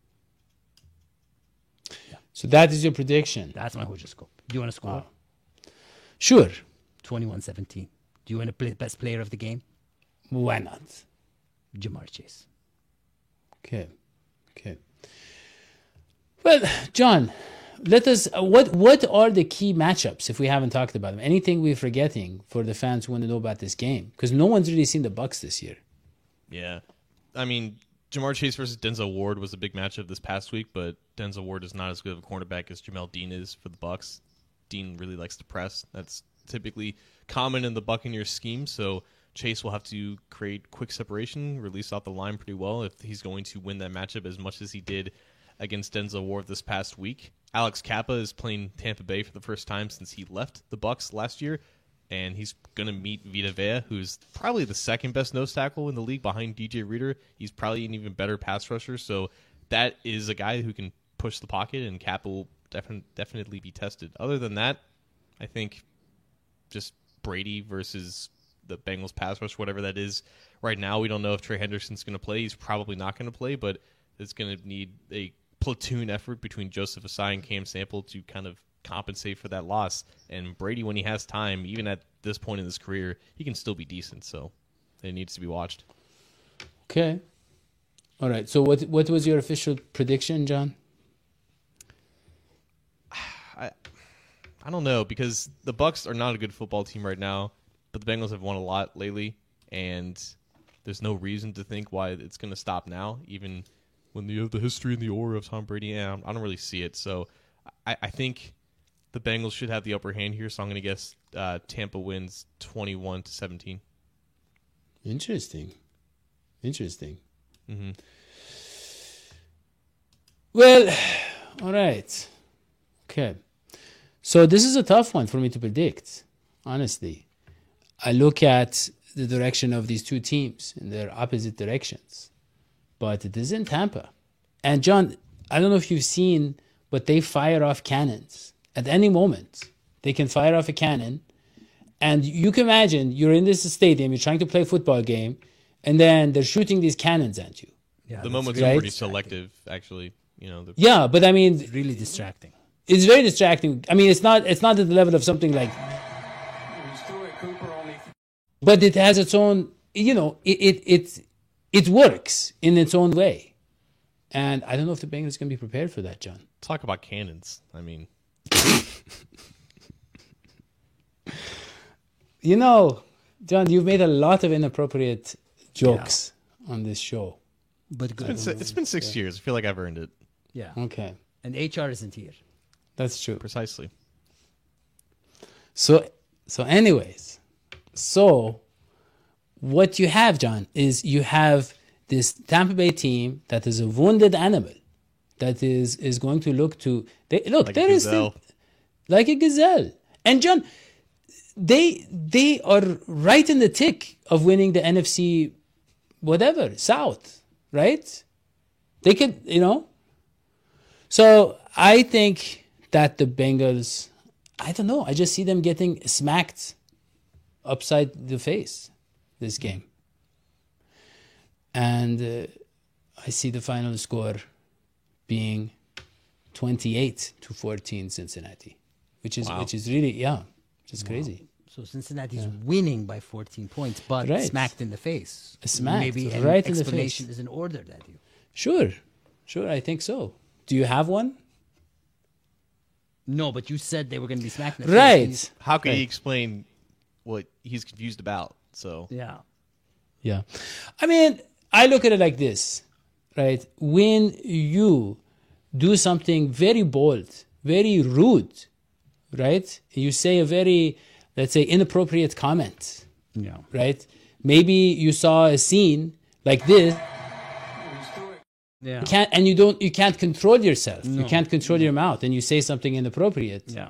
[SPEAKER 7] So that is your prediction.
[SPEAKER 9] That's my hojoscope. Do you want to score?
[SPEAKER 7] Wow. Sure.
[SPEAKER 9] twenty-one seventeen. Do you want to play best player of the game?
[SPEAKER 7] Why not?
[SPEAKER 9] Jamar Chase.
[SPEAKER 7] Okay. Okay. Well, John, let us. Uh, what What are the key matchups if we haven't talked about them? Anything we're forgetting for the fans who want to know about this game? Because no one's really seen the Bucs this year.
[SPEAKER 6] Yeah, I mean, Jamar Chase versus Denzel Ward was a big matchup this past week, but Denzel Ward is not as good of a cornerback as Jamel Dean is for the Bucs. Dean really likes to press. That's typically common in the Buccaneers scheme, so Chase will have to create quick separation, release out the line pretty well if he's going to win that matchup as much as he did against Denzel Ward this past week. Alex Kappa is playing Tampa Bay for the first time since he left the Bucs last year, and he's going to meet Vita Vea, who's probably the second best nose tackle in the league behind D J Reader. He's probably an even better pass rusher, so that is a guy who can push the pocket, and Kappa will defi- definitely be tested. Other than that, I think just Brady versus the Bengals pass rush, whatever that is. Right now, we don't know if Trey Henderson's going to play. He's probably not going to play, but it's going to need a platoon effort between Joseph Asai and Cam Sample to kind of compensate for that loss. And Brady, when he has time, even at this point in his career, he can still be decent. So it needs to be watched.
[SPEAKER 7] Okay. All right. So what what was your official prediction, John?
[SPEAKER 6] I I don't know, because the Bucs are not a good football team right now, but the Bengals have won a lot lately, and there's no reason to think why it's going to stop now, even when you have the history and the aura of Tom Brady. Yeah, I don't really see it. So I, I think the Bengals should have the upper hand here, so I'm going to guess uh, Tampa wins twenty-one to seventeen.
[SPEAKER 7] Interesting. Interesting.
[SPEAKER 6] Mm-hmm.
[SPEAKER 7] Well, all right. Okay. So this is a tough one for me to predict, honestly. I look at the direction of these two teams in their opposite directions. But it is in Tampa. And John, I don't know if you've seen, but they fire off cannons. At any moment, they can fire off a cannon. And you can imagine you're in this stadium, you're trying to play a football game, and then they're shooting these cannons at you.
[SPEAKER 9] Yeah,
[SPEAKER 6] the moments
[SPEAKER 7] right.
[SPEAKER 6] are pretty selective, actually. You know. The-
[SPEAKER 7] Yeah, but I mean,
[SPEAKER 9] really distracting.
[SPEAKER 7] It's very distracting. I mean, it's not it's not at the level of something like, but it has its own, you know, it it it, it works in its own way. And I don't know if the Bengals can be prepared for that, John.
[SPEAKER 6] Talk about cannons. I mean,
[SPEAKER 7] you know, John, you've made a lot of inappropriate jokes yeah. on this show.
[SPEAKER 9] But good.
[SPEAKER 6] It's been, it's been six yeah. years. I feel like I've earned it.
[SPEAKER 9] Yeah.
[SPEAKER 7] Okay.
[SPEAKER 9] And H R isn't here.
[SPEAKER 7] That's true.
[SPEAKER 6] Precisely.
[SPEAKER 7] So, so anyways, so what you have, John, is you have this Tampa Bay team that is a wounded animal that is is going to look to they look
[SPEAKER 6] like
[SPEAKER 7] there is the, like a gazelle. And John, they they are right in the tick of winning the N F C whatever South, right? They could, you know. So I think that the Bengals, I don't know, I just see them getting smacked upside the face this game. And uh, I see the final score being twenty-eight to fourteen Cincinnati, which is
[SPEAKER 6] wow.
[SPEAKER 7] which is really, yeah, which is
[SPEAKER 9] wow.
[SPEAKER 7] crazy.
[SPEAKER 9] So Cincinnati's yeah. winning by fourteen points, but right. smacked in the face.
[SPEAKER 7] Smacked,
[SPEAKER 9] Maybe an
[SPEAKER 7] right
[SPEAKER 9] explanation
[SPEAKER 7] in the face.
[SPEAKER 9] is in order that you.
[SPEAKER 7] Sure, sure, I think so. Do you have one?
[SPEAKER 9] No, but you said they were going to be smacked in the
[SPEAKER 7] right.
[SPEAKER 9] face.
[SPEAKER 6] How can
[SPEAKER 7] right.
[SPEAKER 6] he explain what he's confused about? So
[SPEAKER 9] yeah,
[SPEAKER 7] yeah. I mean, I look at it like this, right? When you do something very bold, very rude, right? You say a very, let's say, inappropriate comment,
[SPEAKER 9] yeah,
[SPEAKER 7] right? Maybe you saw a scene like this.
[SPEAKER 9] Yeah.
[SPEAKER 7] You can't, and you don't, you can't control yourself.
[SPEAKER 9] No.
[SPEAKER 7] You can't control
[SPEAKER 9] no.
[SPEAKER 7] your mouth, and you say something inappropriate.
[SPEAKER 9] Yeah.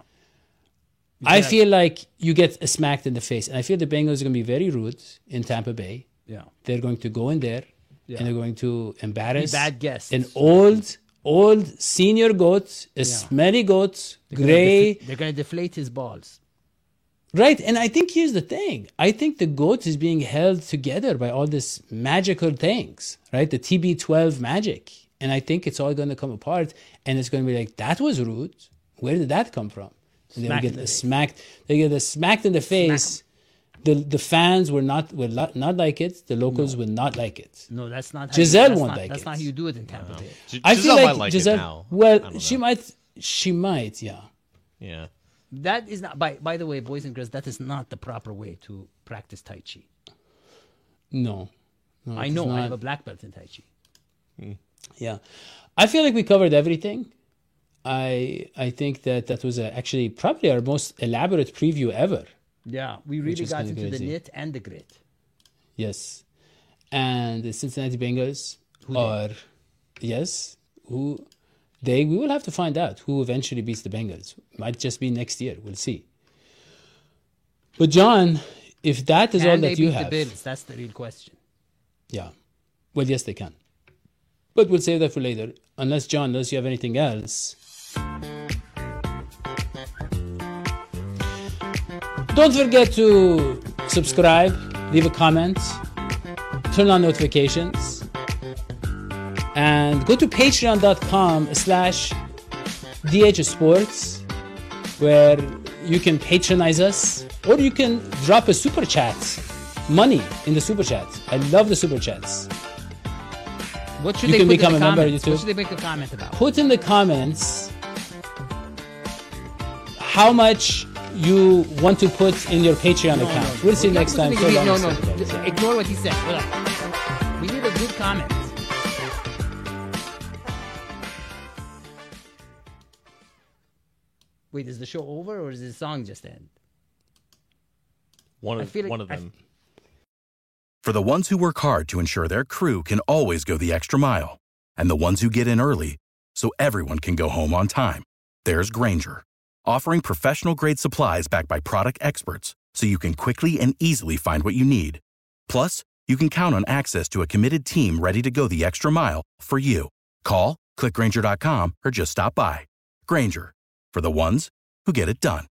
[SPEAKER 7] I feel like you get smacked in the face, and I feel the Bengals are going to be very rude in Tampa Bay.
[SPEAKER 9] Yeah.
[SPEAKER 7] They're going to go in there, yeah. and they're going to embarrass
[SPEAKER 9] be bad guests.
[SPEAKER 7] an old, old senior goat, a yeah. smelly goat, they're gray.
[SPEAKER 9] Gonna def- they're going to deflate his balls.
[SPEAKER 7] Right, and I think here's the thing. I think the goat is being held together by all this magical things, right? The T B twelve magic. And I think it's all going to come apart, and it's going to be like, that was rude. Where did that come from? And they'll get the smacked. They get the smacked in the face. The the fans were not will not, not like it. The locals no. will not like it.
[SPEAKER 9] No, that's not. How
[SPEAKER 7] Giselle
[SPEAKER 9] you,
[SPEAKER 7] won't
[SPEAKER 9] not,
[SPEAKER 7] like
[SPEAKER 9] that's
[SPEAKER 7] it.
[SPEAKER 9] That's not how you do it in Tampa Bay.
[SPEAKER 6] No.
[SPEAKER 7] I
[SPEAKER 6] Giselle
[SPEAKER 7] feel like,
[SPEAKER 6] like
[SPEAKER 7] Giselle.
[SPEAKER 6] It now.
[SPEAKER 7] Well, she might. She might. Yeah.
[SPEAKER 6] Yeah.
[SPEAKER 9] That is not. By by the way, boys and girls, that is not the proper way to practice Tai Chi.
[SPEAKER 7] No. no
[SPEAKER 9] I know. I have a black belt in Tai Chi.
[SPEAKER 6] Mm.
[SPEAKER 7] Yeah, I feel like we covered everything. I I think that that was a, actually probably our most elaborate preview ever.
[SPEAKER 9] Yeah, we really got into the nit and the grit.
[SPEAKER 7] Yes, and the Cincinnati Bengals
[SPEAKER 9] who
[SPEAKER 7] are they? yes who they we will have to find out who eventually beats the Bengals. Might just be next year. We'll see. But John, if that is
[SPEAKER 9] can
[SPEAKER 7] all
[SPEAKER 9] they
[SPEAKER 7] that you
[SPEAKER 9] beat
[SPEAKER 7] have,
[SPEAKER 9] the Bills? That's the real question.
[SPEAKER 7] Yeah, well, yes, they can. But we'll save that for later. Unless, John, unless you have anything else. Don't forget to subscribe, leave a comment, turn on notifications, and go to patreon.com slash DH Sports, where you can patronize us, or you can drop a super chat, money in the super chat. I love the super chats.
[SPEAKER 9] What should
[SPEAKER 7] you
[SPEAKER 9] they
[SPEAKER 7] can
[SPEAKER 9] put
[SPEAKER 7] become
[SPEAKER 9] in the
[SPEAKER 7] a member of
[SPEAKER 9] comments?
[SPEAKER 7] YouTube.
[SPEAKER 9] What should they make a comment about?
[SPEAKER 7] Put in the comments how much you want to put in your Patreon
[SPEAKER 9] no,
[SPEAKER 7] account.
[SPEAKER 9] No,
[SPEAKER 7] we'll see
[SPEAKER 9] no,
[SPEAKER 7] next time. So
[SPEAKER 9] no,
[SPEAKER 7] long,
[SPEAKER 9] no,
[SPEAKER 7] so
[SPEAKER 9] just ignore what he said. We need a good comment. Wait, is the show over or does the song just end?
[SPEAKER 6] One of,
[SPEAKER 9] like
[SPEAKER 6] one of them.
[SPEAKER 10] I... For the ones who work hard to ensure their crew can always go the extra mile, and the ones who get in early so everyone can go home on time, there's Grainger, offering professional-grade supplies backed by product experts so you can quickly and easily find what you need. Plus, you can count on access to a committed team ready to go the extra mile for you. Call, click Grainger dot com, or just stop by. Grainger, for the ones who get it done.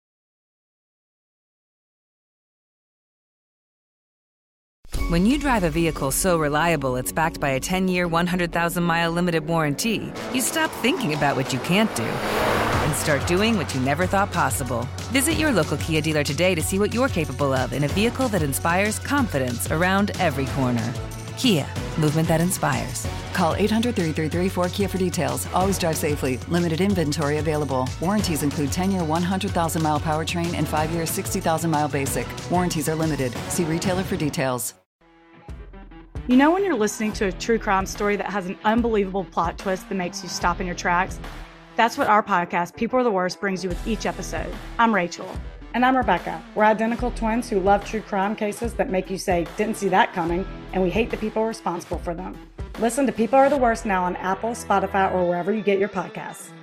[SPEAKER 3] When you drive a vehicle so reliable it's backed by a ten-year, one hundred thousand mile limited warranty, you stop thinking about what you can't do and start doing what you never thought possible. Visit your local Kia dealer today to see what you're capable of in a vehicle that inspires confidence around every corner. Kia, movement that inspires.
[SPEAKER 4] Call eight hundred, three three three, four K I A for details. Always drive safely. Limited inventory available. Warranties include ten-year, one hundred thousand mile powertrain and five-year, sixty thousand mile basic. Warranties are limited. See retailer for details.
[SPEAKER 11] You know when you're listening to a true crime story that has an unbelievable plot twist that makes you stop in your tracks? That's what our podcast, People Are the Worst, brings you with each episode. I'm Rachel.
[SPEAKER 12] And I'm Rebecca. We're identical twins who love true crime cases that make you say, didn't see that coming, and we hate the people responsible for them. Listen to People Are the Worst now on Apple, Spotify, or wherever you get your podcasts.